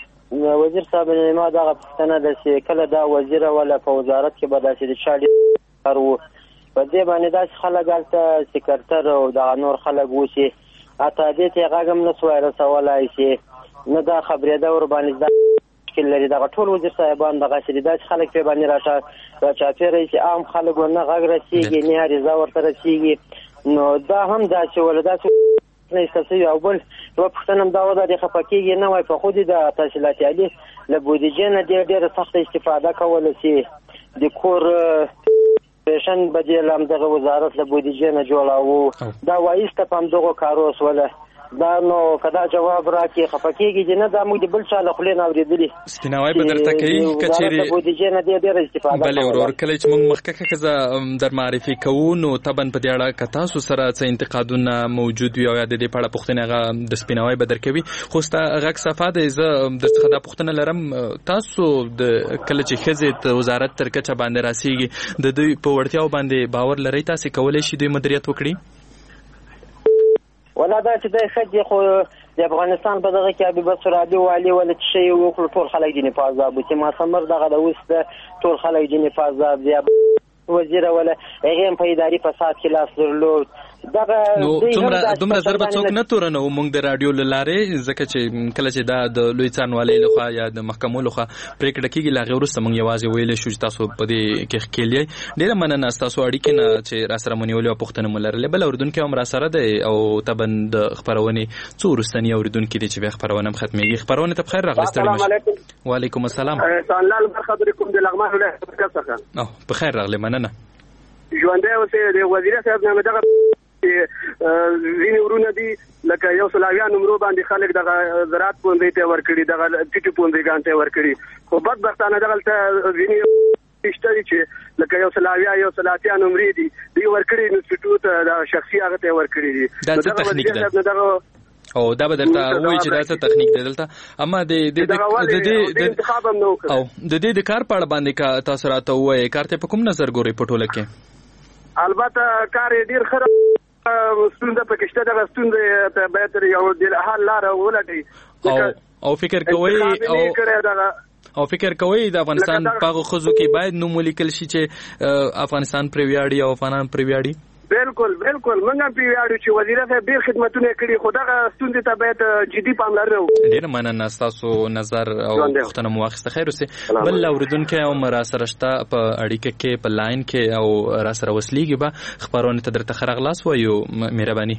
پښتنه د چې کله دا وزیر ولا په وزارت کې به داسې د شاډي کارو په دې باندې داسې خلک هلته سکرټر او دغه نور خلک و چې اته دې ته غږ هم نه سوای رسولی چې نه دا خبرېده ورباندې دا مشکل لري. دغه ټول وزیر صاحبان دغه چې داسې خلک پرې باندې راچاپېرئ چې عام خلک ورنه غږ رسېږي نه عریضه ورته رسېږي. نو دا هم داسې ولا داسې نه استاسي او بل یو پښتنه دا ودا د خپکیږي نه وای په خو دې د تحصیلات عالی له بودیجې نه ډېر سخت استفاده کوله چې د کور پېشن بدیل هم دغه وزارت له بودیجې نه جوړاوه. دا وایسته په دغه کاروس ولا دا نو کدا جواب راکې خپکیږي نه دا موږ د بل چا له خلې نه اورېدلې سپیناوي به درته کوي کچېرې بودیجې نه ډېر استفاده بلې ورور کله چې موږ مخکې کزه در معرفي کوو نو طبعا په دې اړه که تاسو سره څه انتقادونه موجود وي او یا د دې په اړه پوښتنې هغه د سپیناوي به درکوي. خو ستا غږ صفا دی. زه درڅخه دا پوښتنه لرم تاسو د کله چې ښځې وزارت تر کچه باندې راسیږي د دوی په وړتیاو باندې باور لرئ تاسې کولی شي دوی مدیریت وکړي؟ ولا دا چې د خځې خو د افغانستان په دغه کې ابي بصر عادي والي ولا چې شی وکړ ټول خلک دي نه پازاب چې ما سمر دغه د وسته ټول خلک دي نه پازاب دی وزیر ولا هغه په اداري فساد کې لاس درلود. دغه دومره ضربه څوک نه تورنو موږ د رادیو لاره ځکه چې کله چې دا د لوی څانوالي لخوا یا د محکمو لخوا پریکړه کیږي لاغه ورسته موږ یوازې ویل شو چې تاسو په دې کې خېلې ډیره مننه تاسو اړیکې نه چې را سره مونیول او پښتنه ملرله بل اوردونکو هم را سره دی او طبعا د خبرونه څو ورستنی اوردونکو دي چې خبرونه ختميږي. خبرونه ته بخیر راغلی. السلام علیکم. وعلیکم السلام. انسان لال خبرکم د لغمان ولایت څخه بخیر راغلی. مننه. ژوندی اوسې د وزیر صاحب نه دغه ځینې ورونه دي لکه یو سلاویا نمرو باندې خلک دغه زراعت پوهنځي ته ورکړي دغه ټیټي پوهنځیګانو ته ورکړي خو بدبختانه دغلته ځینې شته دي چې لکه یو سلاویا یو سلاتیا نمرې دي دوی ورکړي انسټیټیوټ د شخصي هغه ته ورکړي دي دا څه تخنیک ده او دا به درته وایي چې دا څه تخنیک دی دلته اما د کار په اړه باندې تاسو راته ووایئ کار ته په کوم نظر ګورئ په ټوله کې البته کار یې ډېر ښه ستونزه پکې شته دغه ستونزې ته باید یو د حل لاره ولټوي او فکر کوئ د افغانستان په هغو ښځو کې باید نوم ولیکل شي چې افغانستان پرې ویاړي او افغانان پرې ویاړي بالکل موږ هم پرې ویاړو چې وزیر صاحب ډېر خدمتونه کړي خو دغه ستونزې ته باید جدي پاملرنه وکړو. ډېره مننه ستاسو نظر او پوښتنه مو واخیسته. خیر اوسې بل اورېدونکی هم راسره شته په اړیکه کې په لاین کې او راسره وصلیږي به خپرونې ته درته ښه راغلاست وایو مهرباني.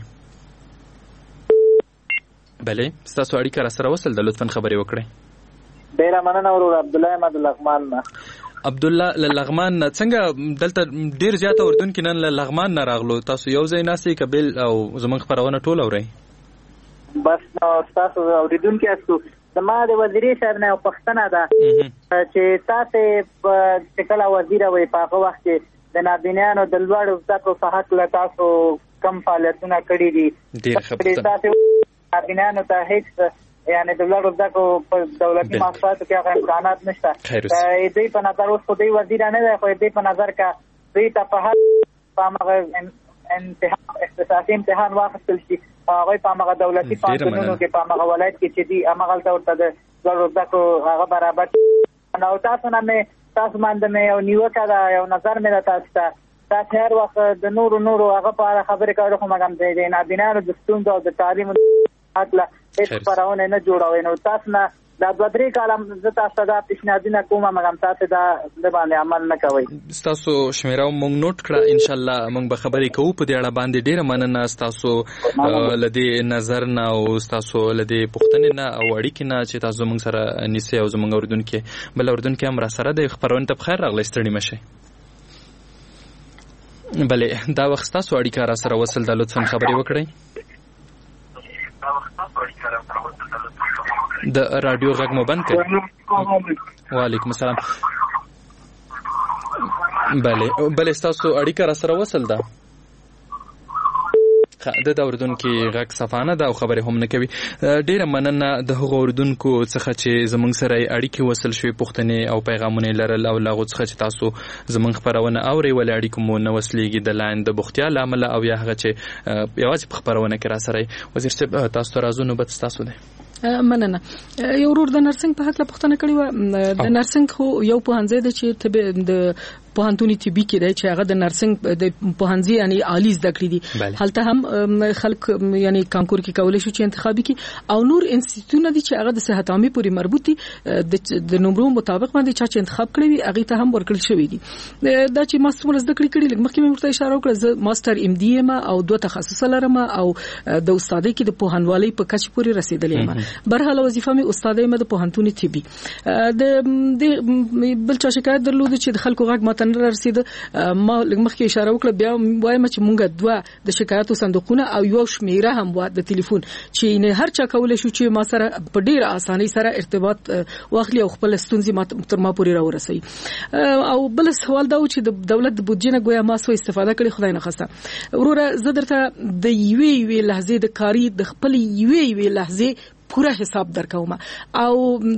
بلې ستاسو اړیکه راسره وصل ده لطفا خبرې وکړئ. ډېره مننه ورور عبدالله احمد لغمان نه. عبدالله لغمان دلته ډیر زیاته اردوونکي نن لغمان نه راغلو تاسو یو ځای ناستئ کبل او زمونږ خپرونه ټول اورئ بس نو تاسو اوریدونکي یاستو زما د وزیر صاحب نه پوښتنه ده چې تاسو په کله وزیر وي په هغه وخت کې د نابینانو د لوړو زده کړو په حق له تاسو کم فعالیتونه کړي دي ډیر ښه تاسو نابینانو ته هیڅ یعنی د لوړو زده کړو په دولتي مؤسساتو کې هغه امکانات نشته دوی په نظر اوس خو دوی وزیر نه دی خو دوی په نظر کا دوی ته په هر هغه اختصاصي امتحان واخیستل شي هغه په هغه دولتي پانتونو کې په هغه ولایت کې چې دی هغه ورته د لوړو زده کړو هغه برابر نو تاسو نه باندې یو نیوکه ده یو نظر مې ده تاسو ته هر وخت د نورو هغه په اړه خبرې کوي خو مګم دی نابینانو د ستونزو او د تعلیم حقله هیڅ خبرونه نه جوړوي نو تاسو نه دا 2-3 کاله زه تاسو ته پیشنهادونه کوم مګم تاسو دا د باندې عمل نه کوئ. تاسو شمیره مونږ نوٹ کړه ان شاء الله مونږ به خبرې کوو په دې اړه باندې. ډیره مننه تاسو لدی نظر نه او تاسو لدی پوښتنې نه او اړیکې نه چې تاسو مونږ سره نیسئ او زمونږ اوریدونکي بل اوریدونکي هم را سره د خبرونه ته بخیر راغلی ستړي مشئ. بله دا وخت تاسو اړیکه را سره وصل ده لطفا خبرې وکړئ. د رادیو غږ مو بند کړئ. وعلیکم السلام. بله تاسو اړیکه را سره وصل ده د اوریدونکو غږ صفانه ده او خبرې هم نه کوي. ډیره مننه د هغو اوریدونکو څخه چې زموږ سره اړیکې وصل شوي پوښتنې او پیغامونه لرل او له هغو څخه چې تاسو زموږ خپرونه اورئ ولې اړیکو مو نه وصلېږي د لاین د بوختیا له امله او یا هغه چې یوازې په خپرونه کې را سره وزیر صاحب تاسو ته راځو نوبت ستاسو دی. مننه. یو ورور د نرسنګ په حق له پوښتنه کړې و. د نرسنګ خو یو پوهنځی دی چې د پوهنتوني طبي کې دی چې هغه د نرسنګ د پوهنځي یعنی عالی زده کړې دي. هلته هم خلک یعنی کانکور کې کولای شي چې انتخابي کې او نور انسټیټیوټونه دي چې هغه د صحت عامه پورې مربوط دي د نمبرو مطابق باندې چې انتخاب کړی وي هغه ته هم ورکړل شوی دي. دا چې ماستر زده کړې لږ مخکې مې ورته اشاره وکړه زه ماستر ام ډي ام او 2 تخصص لرم او د استادۍ کې د پوهنوالۍ په کچ پورې رسیدلې یم. برحال وظیفه مې استادۍ مې د پوهنتوني طبي د بل چا شکایت درلود چې د خلکو غږ ماته نه رسید. ما لږ اشاره وکړه بیا وایم چې مونږ 2 د شکایتو صندوقونه او یو شمیره هم و د ټلیفون چې نه هر چا کولای شو چې ما سره په ډیره اسانۍ سره ارتباط واخلي او خپل ستونزې تر ما پورې راورسي. او بل سوال دا و چې د دولت د بودجې نه ګویا ما سو استفاده کړې خدای نه خسته. وروره زه درته د یوې لحظې د کاری د خپل یوې لحظې پورا حساب درکوم او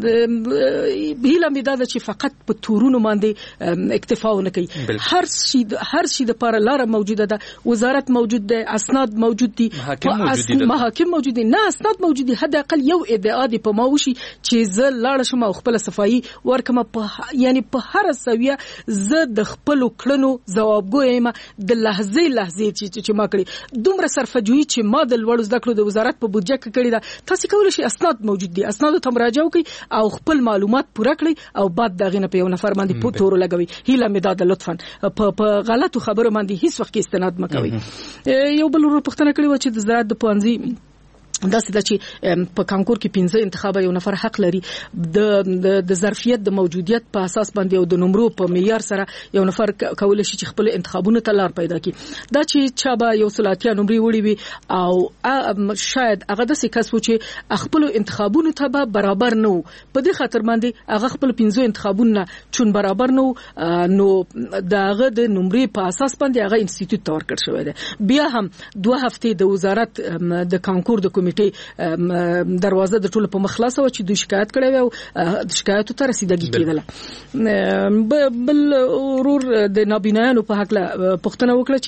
هیله مې دا چې فقط په تورونو باندې اکتفا نه کوي. هر شي د لپاره لار موجوده ده. وزارت موجود ده، اسناد موجود دي، محاکم موجود دي، نه اسناد موجود دي. حد اقل یو ادعا دی په ما وشي چې زه لاړ شم او خپل صفایي ورکم یعنی په هر سویه زه د خپل کړنو ځوابګویم د لحظې چې ما کړی دومره صرفجویی چې ما د لوړ زده کړو د وزارت په بودجه کې کړی دا. تاسو کولای شئ اسناد موجود دي، اسناد ته مراجعه وکړئ او خپل معلومات پوره کړئ او بعد دغه نه په یو نفر باندې پوتور لګوي. هیله مې دا لطفا په غلطو خبرو باندې هیڅ وخت استناد مکوئ. یو بل ورو پوښتنه کړې و چې د زراعت د پوهنځي داسې د چې په کانکور کې 15 انتخاب یو نفر حق لري د ظرفیت د موجودیت په اساس باندې او د نمرو په معیار سره یو نفر کولای شي چې خپل انتخابونه ته لار پیدا کړي دا چې چا به یو سلاتیا نمرې وړي وي او شاید هغه د سکس و چې خپل انتخابونه ته به برابر نه په دې خاطر باندې هغه خپل 15 انتخابونه چون برابر نه نو داغه د نمرې په اساس باندې هغه انسټیټیوټ تور کړ شوی دی بیا هم 2 هفته د وزارت د کانکور د کمیټې دروازه د ټولو په مخلاصه و چې دوی شکایت کړي او شکایتو ته رسیدګي کېدله بل ورور د نابینایانو په حق له پښتنه وکړه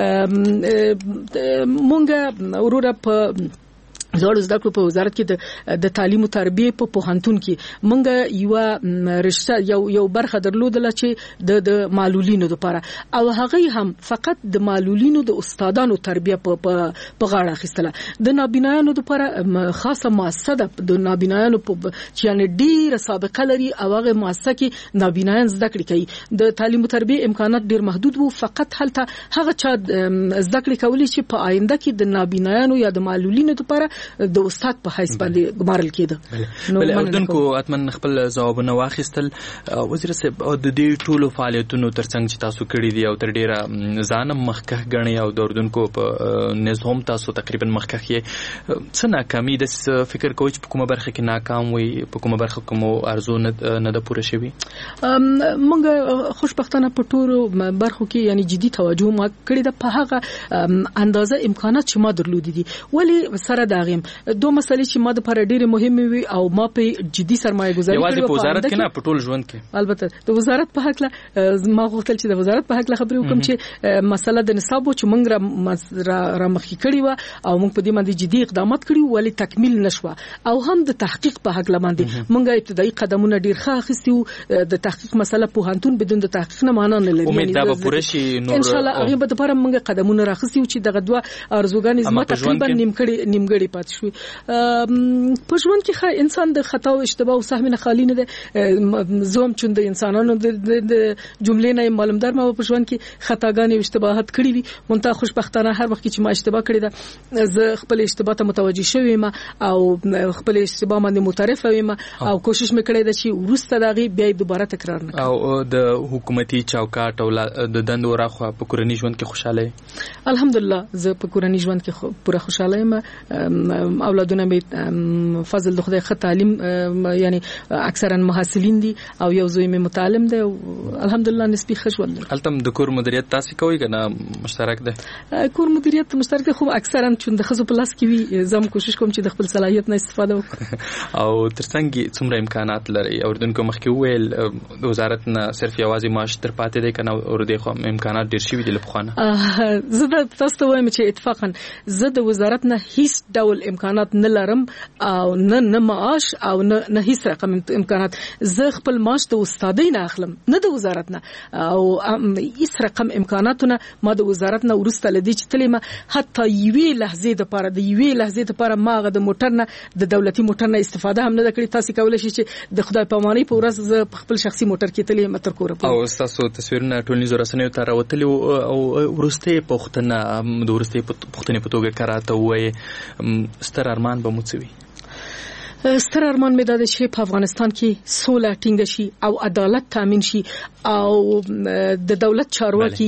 چې مونږه ورور په زړه زده کړو په وزارت کې د تعلیم او تربیه په پوهنتون کې مونږ یو رشته یو برخه درلودله چې د معلولینو لپاره او هغه هم فقط د معلولینو د استادانو تربیه په غاړه اخیستله د نابینایانو لپاره خاصه مؤسسه ده د نابینایانو په چې یعنی ډیره سابقه لري او هغه مؤسسه کې نابینایان زده کړې کوي د تعلیم او تربیه امکانات ډیر محدود وو فقط هلته هغه چا زده کړې کولی چې په آینده کې د نابینایانو یا د معلولینو لپاره د استاد په حیث باندې ګمارل کېده بل اردنکو اتمن خپل ځوابونه واخیستل وزیر صاحب د دې ټولو فعالیتونو ترڅنګ چې تاسو کړی دي او تر ډیره ځانم مخکخ غنی او د اردنکو په نظام تاسو تقریبا مخکخ یې څه ناکامي د فکر کوئ چې په کومه برخه کې ناکام وي په کومه برخه کوم ارزو نه د پوره شوی مونږ خوشبختانه په ټولو برخو کې یعنی جدي توجه ما کړی د په هغه اندازه امکانات چې ما درلودي دي ولی سره دا دوه مسلې چې ما د پر ډېر مهمه وي او ما په جدي سرمایه گذاري کړې په وزارت کې نه په ټول ژوند کې البته د وزارت په حق له ما غوښتل چې د وزارت په حق له خبرې وکم چې مسله د نصاب چې موږ را مخکې کړی و او موږ په دې باندې جدي اقدامات کړی ولی تکمیل نشوه او هم د تحقیق په حق باندې موږ ابتدایي قدمونه ډیر ښه اخیستو د تحقیق مسله په هانتون بدون د تحقیق نه معنا نه لري امید دا به پوره شي نور ان شاء الله هغه به لپاره موږ قدمونه راخستو چې دغه دوه ارزوګان زما تقریبا نیمګړي پات شوی په ژوند کې انسان د خطا او اشتباه او سهم نه خالی نه ده زوم چون د انسانانو د جملې نه معلومدار ما په ژوند کې خطاګانې او اشتباهات کړې وي مونږ خوشبختانه هر وخت چې ما اشتباه کړې ده زه خپل اشتباه ته متوجي شوم او خپل اشتباه باندې معترف وم او کوشش مې کړې ده چې ورسته دغه بیا دوباره تکرار نه او د حکومتي چوکاټ او د دندو راخوا په کورنۍ ژوند کې خوشاله الحمدلله زه په کورنۍ ژوند کې پوره خوشاله یم اولادونه مې فضل د خدای ښه تعلیم یعنی اکثرا محصلین دي او یو زوی مې متعلم دی الحمدلله نسبی ښه ژوند لري البته د کور مدیریت تاسو کوي کنه مشترک ده کور مدیریت مشترک خو اکثرا چون د خزو په لاس کې وي زم کوشش کوم چې د خپل صلاحیت نه استفاده وکړم او ترڅنګ څومره امکانات لري اردن کوم مخکې ویل د وزارت نه صرف یوازې معاش تر پاتې دی کنه او د خو امکانات ډیر شي دي لپاره زه تاسو ته وایم چې اتفاقا زه د وزارت نه هیڅ ډول امکانات نه لرم او نه معاش او نه هیڅ رقم امکانات زه خپل معاش د استادۍ نه اخلم نه د وزارت نه او هیڅ رقم امکاناتونه ما د وزارت نه ورسته لدی چې تلمه حتی یوې لحظې د پاره ما غو د موټر نه د دولتي موټر نه استفاده هم نه کړې تاسو کولای شئ چې د خدای پامانۍ په ورځ زه خپل شخصي موټر کې تلم تر کوره او تاسو تصویرونه ټولنیزو رسنیو ته راوتلی او ورسته پښتنه د ورسته پښتنې په توګه کراته وای ستر ارمان به موڅوي ستر ارمان مې دا چې په افغانستان کې سوله ټینګ شي او عدالت تامین شي او د دولت چارواکي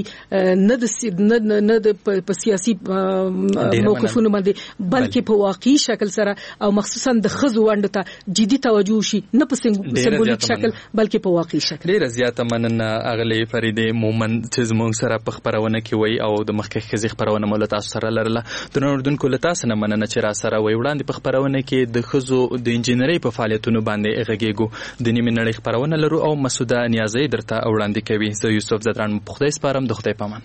نه د په سیاسي موقفونو باندې بلکې په واقعي شکل سره او مخصوصا د خزو وند ته جدي توجه شي نه په سمبولیک شکل بلکې په واقعي شکل. ډیره زیاته مننه اغلی فريده مومن چې زموږ سره په خبرونه کې وای او د مخکې خزي خبرونه مول تاسو سره لرله د اردن کول تاسو نه مننه چې را سره وای وړاندې په خبرونه کې د خزو د انجنیری په فعالیتونو باندې غږیږو د نیمه نړۍ خبرونه لرو او مسعوده نیازی درته وړاندې کوي. زه یوسف زدران په خدای سپارم د خدای پامان.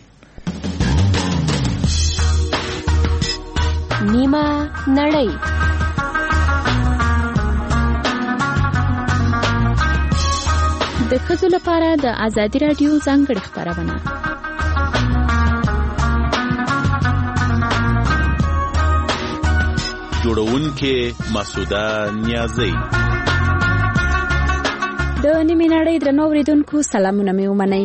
نیمه نړۍ د ښځو لپاره د ازادي رادیو ځانګړې خبرونه. جوړونکې مسعوده نیازی. د نیمه نړۍ درنو اوریدونکو سلامونه مې ومنئ.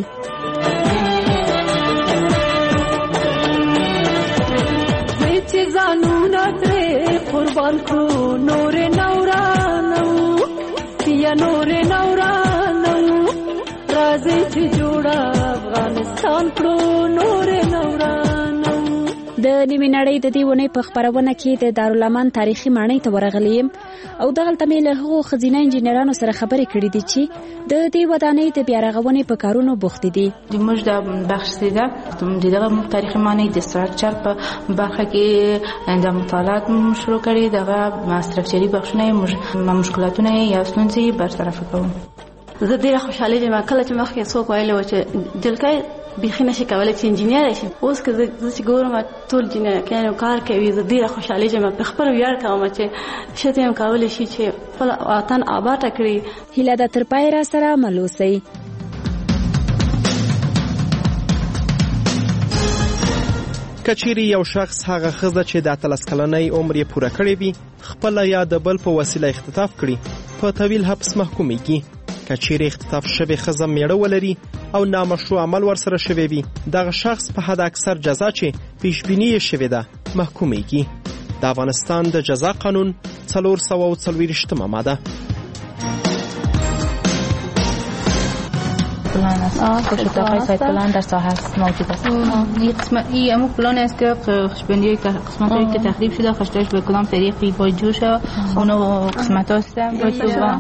چې ځانونه ترې قربان افغانستان کړو نور نورانو یا نور نورانو راځي چې جوړه افغانستان کړو نور نورانو. د نیمې نړۍ د دې ونې په خپرونه کې د دارالامان تاریخي ماڼۍ ته ورغلی یم او دغلته مې له هغو ښځینه انجینرانو سره خبرې کړې دي چې د دې ودانۍ د بیارغونې په کارونو بوختې دي. موږ د بخش ده د دغه تاریخي ماڼۍ د سټرکچر په برخه کې د مطالعات شروع کړي. دغه سټرکچري بخشونه مشکلاتونه یا ستونزې برطرف کوو. زه ډیره خوشحاله یم کله چې مخکې څوک ویل و چې جلکۍ بیخي نشي کولی چې انجینر شي. اوس که زه چې ګورم ټول جنکیانو کار کوي زه ډیره خوشحاله یم. په خپل ویاړ کوم چې شته هم کولی شي چې خپل وطن آباد کړي. هیله ده تر پای را سره مل اوسئ. کچېرې یو شخص هغه ښځه چې د 13 کلنۍ عمر یې پوره کړی وي خپله یا د بل په وسیله اختطاف کړي په طویل حبس محکومیږي. کچېرې اختطاف شوې ښځه میړه ولري او نامشروع عمل ورسره شوی وي دغه شخص په حد اکثر جزا چې پیشبیني یې شوې ده محکومیږي. د افغانستان د جزا قانون 440 ماده. پلان است کشت‌های سایت پلان در ساحه موجود است. این امو پلان است که خشبندی قسمت‌هایی که تخریب شده خشتش به کدام طریقی باید جوش اونو قسمت‌ها هستن باید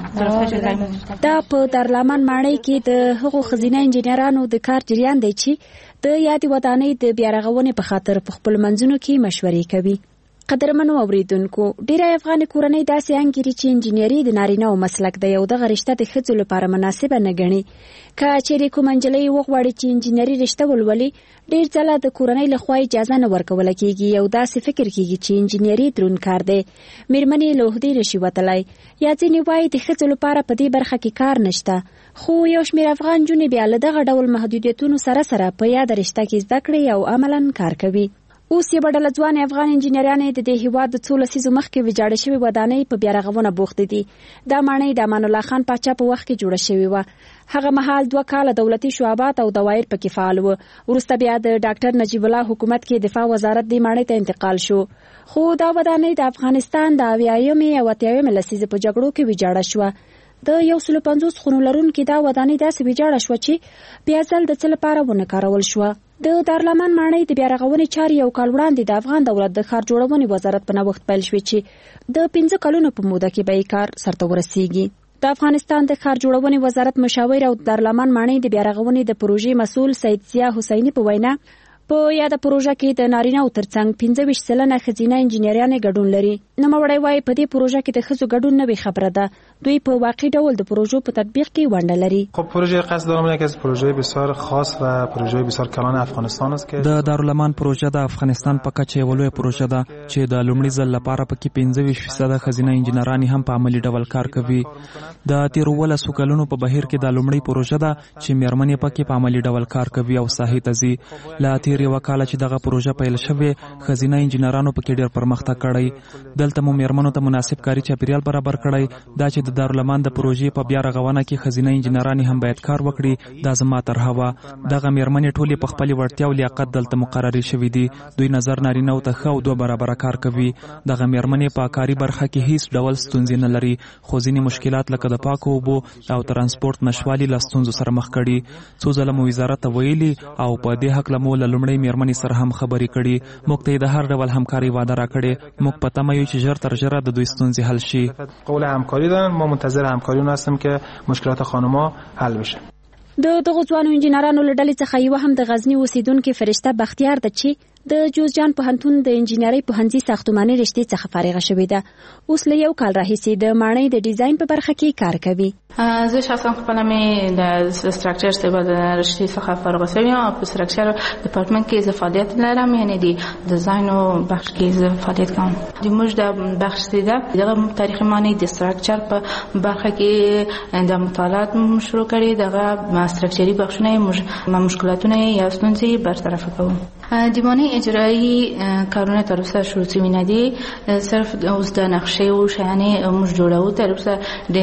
دا په دارالامان ماڼۍ کې د هغو ښځینه انجینرانو د کار جریان دی چې د یادې ودانۍ د بیارغونې په خاطر په خپل منځونو کې مشورې کوي. قدرمنو اوریدونکو ډیری افغان کورنۍ داسې انګیري چې انجینری د نارینه او مسلک دی او دغه رشته د ښځو لپاره مناسبه نه ګڼي. که چیرې کوم نجلۍ وغواړي چې انجینری رشته ولولي ډیر ځله د کورنۍ لخوا اجازه نه ورکول کیږي او داسې فکر کیږي چې انجینری دروند کار دی میرمنې له عهدې نشي وتلی یا ځینې وایي د ښځو لپاره په دې برخه کې کار نشته. خو یو شمېر افغان نجونې بیا له دغه ډول محدودیتونو سره په یاده رشته کې زده کړې او عملاً کار کوي. اوس یې بدله ځوان افغان انجینرانې د دې هیواد د 2 لسیزو مخکې ویجاړې شوې ودانۍ په بیارغونه بوخت دي. دا ماڼۍ د امان الله خان پاچا په وخت کې جوړه شوې وه. هغه مهال 2 کاله دولتي شعبات او دوایر پکې فعال وو. وروسته بیا د ډاکټر نجیب الله حکومت کې دفاع وزارت دې ماڼۍ ته انتقال شو. خو دا ودانۍ د افغانستان د 80مې او 80مې لسیزې په جګړو کې ویجاړه شوه. د 150 خونو لرونکې دا ودانۍ داسې ویجاړه شوه چې بیا ځل د څه لپاره ونه کارول شوه. د دارالامان ماڼۍ د بیارغونې چارې یو کال وړاندې د افغان دولت د ښار جوړونې وزارت په نوښت پیل شوې چې د 5 کلونو په موده کې به یې کار سرته ورسیږي. د افغانستان د ښار جوړونې وزارت مشاور او دارالامان ماڼۍ د بیارغونې د پروژې مسؤل سید ضیا حسیني په وینا په یاده پروژه کې د نارینه‌و ترڅنګ 25 سلنه ښځینه انجینرانې ګډون لري. نوموړی وایي په دې پروژه کې د ښځو ګډون نوې خبره ده. دوی په واقعي ډول د پروژو په تطبیق کې ونډه لري. خب پروژه قصد دارم یکی از پروژه بسیار خاص و پروژه بسیار کلان افغانستان است که د دارالامان پروژه د افغانستان په کچه یو لوی پروژه ده چې د لومړي ځل لپاره پکې 25% ښځینه انجینرانې هم په عملي ډول کار کوي. د 13 کلونو په بهیر کې د لومړی پروژه ده چې میرمنې پکې په عملي ډول کار کوي او ساحې ته ځي. لا تیر یو کال چې دغه پروژه پیل شوه ښځینه انجینرانو پکې ډېر پرمختګ کړی. دلته مو میرمنو ته مناسب کاري چاپیریال برابر کړی. دا چې د دارالامان د پروژې په بیا رغونه کې ښځینه انجینرانې هم باید کار وکړي دا زما طرحه وه. دغه میرمنې ټولې په خپلې وړتیا او لیاقت دلته مقررې شوې دي. دوی نظر نارینه‌و ته ښه او 2 برابره کار کوي. دغه میرمنې په کاري برخه کې هیڅ ډول ستونزې نه لري خو ځینې مشکلات لکه د پاکو اوبو او ترانسپورت نشوالي له ستونزو سره مخ کړي. څو ځله مو وزارت ته ویلي او په دې هکله مو له لومړۍ میرمنې سره هم خبرې کړي. موږ ته د هر ډول همکاري وعده راکړې. موږ په تمه یو چې ژر تر ژره د دوی ستونزې حل شي. قول همکاری دارن. ما منتظر همکاری هستیم که مشکلات خانم‌ها حل بشه. د دغه ځوانو انجینرانو له ډلې څخه یو هم د غزنی اوسیدونکو فرشته بختیار ده چې د جوزجان پوهنتون د انجینرۍ پوهنځي ساختماني رشتې څخه فارغه شوې ده. اوس له یو کال راهیسې د ماڼۍ د ډیزاین په برخه کې کار کوي. زه شخصا خپله مې د سټرکچر څخه د رشتې څخه فارغه شوې یم او په سټرکچر ډپارټمنټ کې زه فعالیت لرم، یعنې د ډیزاین او بخش کې زه فعالیت کوم. د موږ د بخش ده دغه تاریخي معنی د سټرکچر په برخه کې د مطالعات شروع کړي. دغه سټرکچري بخشونه مشکلاتونه یا ستونزې برطرف کوو. د معنی اجرایی کارونه تر اوسه شروع شوي نه دي. صرف اوس د نقشې او شیانې موږ جوړو. تر اوسه د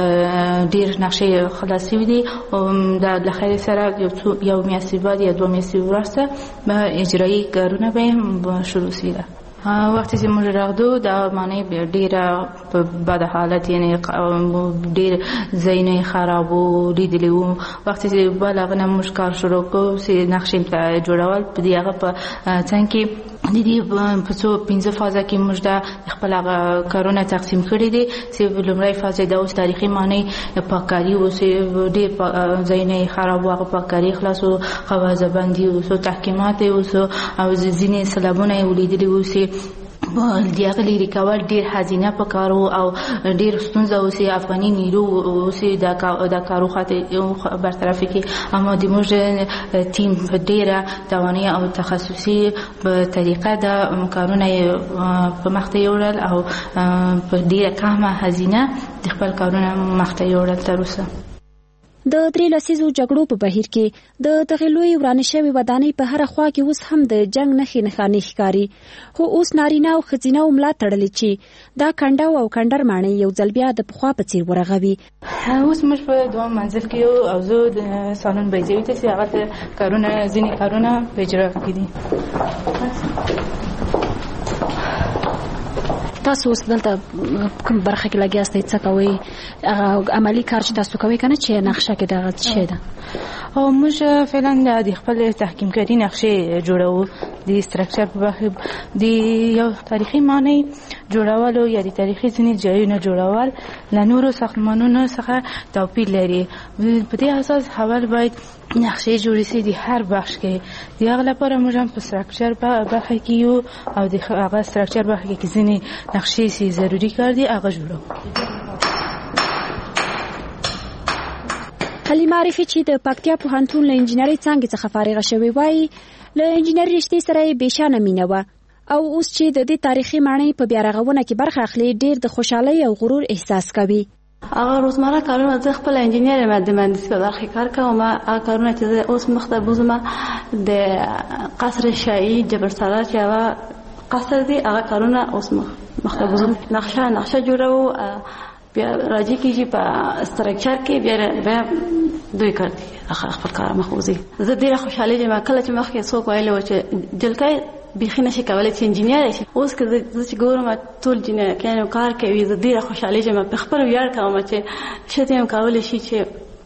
ډیر نقشې خلاص شوي دي او د لخر سره یو میاشتې بعد یا 2 میاشتې وروسته به اجرایی کارونه به شروع شي. وخت چې موږ راغلو دا معنی ډیره په بد حالت یعنی ډیر زینې خراب و لیدلی وو. وخت چې بلغه موږ کار شروع کوو چې نقشې جوړول په دې هغه په څنګه کې د دې په څو 15 فازه کې موږ د خپل کارونه تقسیم کړي دي چې لومړی فازه د اوس تاریخي معنی پاککاری او چې ډیر زینې خراب واغ پاککاری خلاصو خوازه بندي او تحکیمات او ځینې سلامونه ولیدلی وو چې دیغه لري کول ډیر هزینه پکارو او ډیر ستونزه اوسې افغاني نیرو اوسې د کارو خاطر برطرفي کې اما د موږ ټیم ډیره توانایي او تخصصي په طریقه د کارونه په مخ ته یوړل او په ډیره کمه هزینه د خپل کارونه مخ ته یوړل تر اوسه. د 3 لسیزو جګړو په بهیر کې د دغه لوی ورانه شوی ودانۍ په هر خوا کې اوس هم د جنگ نښې نښانې ښکاري، خو اوس نارینه او ښځینه ملا تړلې چې دا کنډه او کندر ماڼۍ یو ځل بیا د پخوا په څیر ورغوي. اوس موږ په دوه منزل کې یو او زه د سالون بیزوي ته چې هغه کارونه ځینې کارونه په اجرا کې دي. تاسو اوس دلته کوم برخه کې لګیاستئ څه کوئ؟ عملی کار چې تاسو کوئ کنه چې نقشه کې دغه څه ده؟ او موږ فعلا د خپل تحکیم کاری نقشې جوړو د استراکچر په برخه د یو تاریخي معنی جوړولو یا د تاریخي ځینې ځایونه جوړول له نورو ساختمانونو څخه توپیر لري. په دې اساس حواله باید نقشې جوړې شي د هر بخش کې. د هغه لپاره موږ هم په استراکچر برخه کې یو او د هغه استراکچر برخه کې ځینې نقشې سي ضروري کار دي هغه جوړو. حلیمه عارفي چې د پکتیا پوهنتون له انجینرۍ څانګې څخه فارغه شوې وای، له انجینرۍ رشتې سره یې بېشانه مینه وه او اوس چې د دې تاریخي ماڼۍ په بیا رغونه کې برخه اخلي ډېر د خوشحالۍ او غرور احساس کوي. هغه روزمره کارونه زه خپل انجینر یم، د مهندسي په برخه کار کوم. هغه کارونه چې زه اوس مخته بوزم د قصر شاهي جبرسالار چې هغه قصر دی، هغه کارونه اوس مخته بوزم. نقشه جوړو بیا راځي کېږي په استراکچر کې بیا دوی کار دي خپل کار مخوزي. زه ډېره خوشحاله یم کله چې مخکې څوک ویلی و چې جلکۍ بیخي نشي کولی چې انجینر شي. اوس که زه چې ګورم ټول جنکیانو کار کوي، زه ډېره خوشحاله یم، په خپل ویاړ کوم چې شاید هم کولی شي چې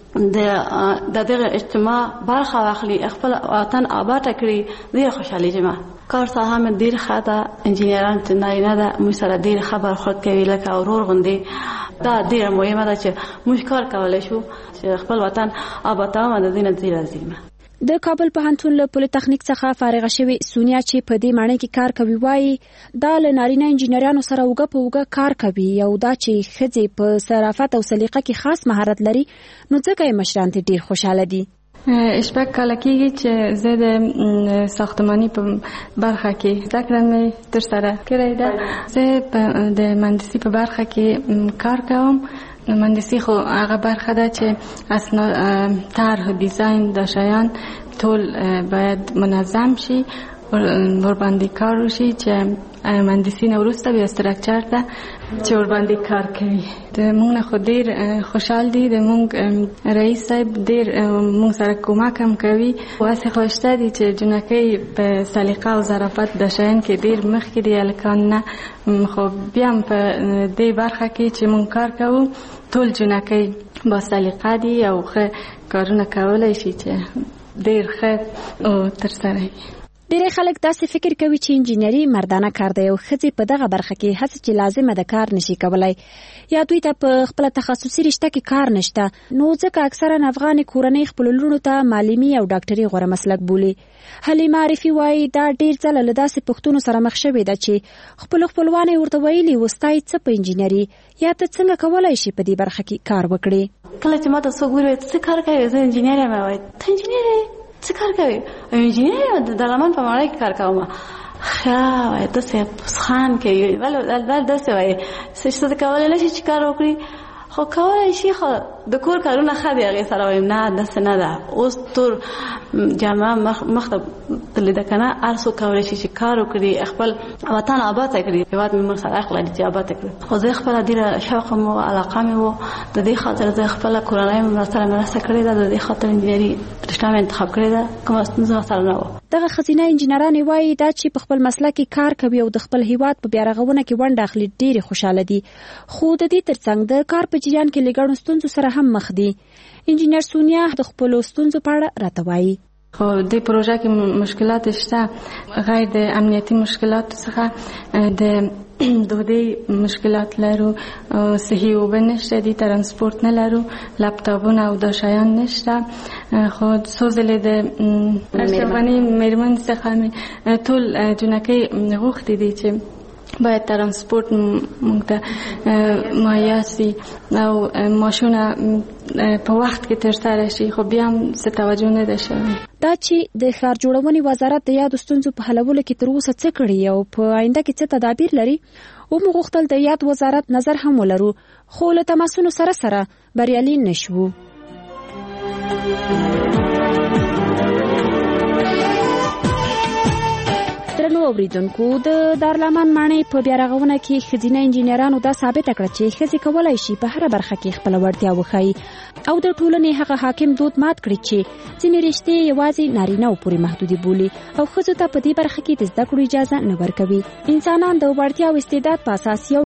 د دغه اجتماع برخه واخلي، خپل وطن آباد کړي. ډېره خوشحاله یم. کار ساحه مې ډېره ښه ده، انجینران چې نارینه ده موږ سره ډېر ښه برخورد کوي لکه ورور غوندې. دا ډېره مهمه ده چې موږ کار کولی شو چې خپل وطن آباد کوو. د دې نه ډېره راضي یم. د کابل پوهنتون له پولی تخنیک څخه فارغه شوې سونیا چې په دې ماڼۍ کې کار کوي وایي دا له نارینه انجینرانو سره اوږه په اوږه کار کوي او دا چې ښځې په صرافت او سلیقه کې خاص مهارت لري نو ځکه یې مشران ته ډېر خوشحاله دي. شپږ کاله کېږي چې زه د ساختماني په برخه کې زده کړه مې ترسره کړې ده. زه د مهندسي په برخه کې کار کوم. مهندسي خو هغه برخه ده چې اصلا طرح ډیزاین د شیان ټول باید منظم شي، ورباندې کار وشي چې مهندسي نه وروسته بیا استراکچر ته چې ورباندې کار کوي. د موږ نه خو ډېر خوشحال دي. د موږ رئیس صاحب ډېر موږ سره کومک هم کوي. واسې خوشته دي چې جنکۍ په سلیقه او ظرافت د شیان کې ډېر مخکې دي هلکان نه. خو بیا هم په دې برخه کې چې موږ کار کوو ټول جنکۍ با سلیقه دي او ښه کارونه کولی شي چې ډېر ښه ترسره وي. ډېری خلک داسې فکر کوي چې انجینري مردانه کار دی او ښځې په دغه برخه کې هڅه چې لازمه ده کار نشي کولی یا دوی ته په خپله تخصصي رشته کې کار نشته، نو ځکه اکثرا افغانې کورنۍ خپلو لوڼو ته معلمي او ډاکټري غوره مسلک بولي. حلیمه عارفي وایي دا ډېر ځله له داسې پوښتنو سره مخ شوې ده چې خپلو خپلوانو یې ورته ویلي و ستا څه په انجینري یا ته څنګه کولی شي په دې برخه کې کار وکړې. کله چې ما ته څوک وویل ته څه کار کوې؟ زه انجینر یم. وایي ته انجینر یې؟ څه کار کوي؟ انجینر د لمن په ماڼۍ کې کار کوم. ښه وایي داسې خان کوي ولې داسې وایي څه کولی نه شي چې کار وکړي؟ خو کولی شي، خو د کور کارونه ښه دي. هغې سره وایم نه داسې نه ده. اوس ټول جامعه مخ ته تللې ده که نه، هر څوک کولی شي چې کار وکړي، خپل وطن آباد کړي. هېواد مې موږ سره حق لري چې آباد کړي. خو زه خپله ډېره شوق مې و، علاقه مې و. د دې خاطر زه خپله کورنۍ مې سره مرسته کړې ده. د دې خاطر انجینري رشته مې انتخاب کړې ده. کومه ستونزه سره نه وه. دغه ښځینه انجینرانې وایي دا چې په خپل مسلک کې کار کوي او د خپل هیواد په بیارغونه کې ونډه اخلي ډېرې خوشحاله دي، خو د دې ترڅنګ د کار په جریان کې له ګڼو ستونزو سره هم مخ دي. انجینر سونیا د خپلو ستونزو په اړه راته وایي. خو د پروژه کې مشکلات شته، غیر د امنیتي مشکلات څخه د دودي مشکلات لرو، صحي اوبه نشته، د ترانسپورت نه لرو، لپټاپونه او دا شیان نشته. خو څو ځلې د اشرفاني میرمن څخه ټول جنکۍ غوښتي دي چې باید ترانسپورت موږ ته مهیا سي او ماشونه په وخت کې ترسره شي، خو بیا هم څه توجه نه ده شوې. دا چې د ښار جوړونې وزارت د یادو ستونزو په حلولو کې تر اوسه څه کړي او په آینده کې څه تدابیر لري، ومو غوښتل د یاد وزارت نظر هم ولرو، خو له تماسونو سره سره بریالي نشو. درنو اوریدونکو، د دارالامان ماڼۍ په بیارغونه کې ښځینه انجینرانو دا ثابته کړه چې ښځې کولی شي په هره برخه کې خپله وړتیا وښایي او د ټولنې هغه حاکم دود مات کړي چې ځینې رشتې یوازې نارینه‌و پورې محدودې بولي او ښځو ته په دې برخه کې د زده کړو اجازه نه ورکوي. انسانان د وړتیا او استعداد په اساس یو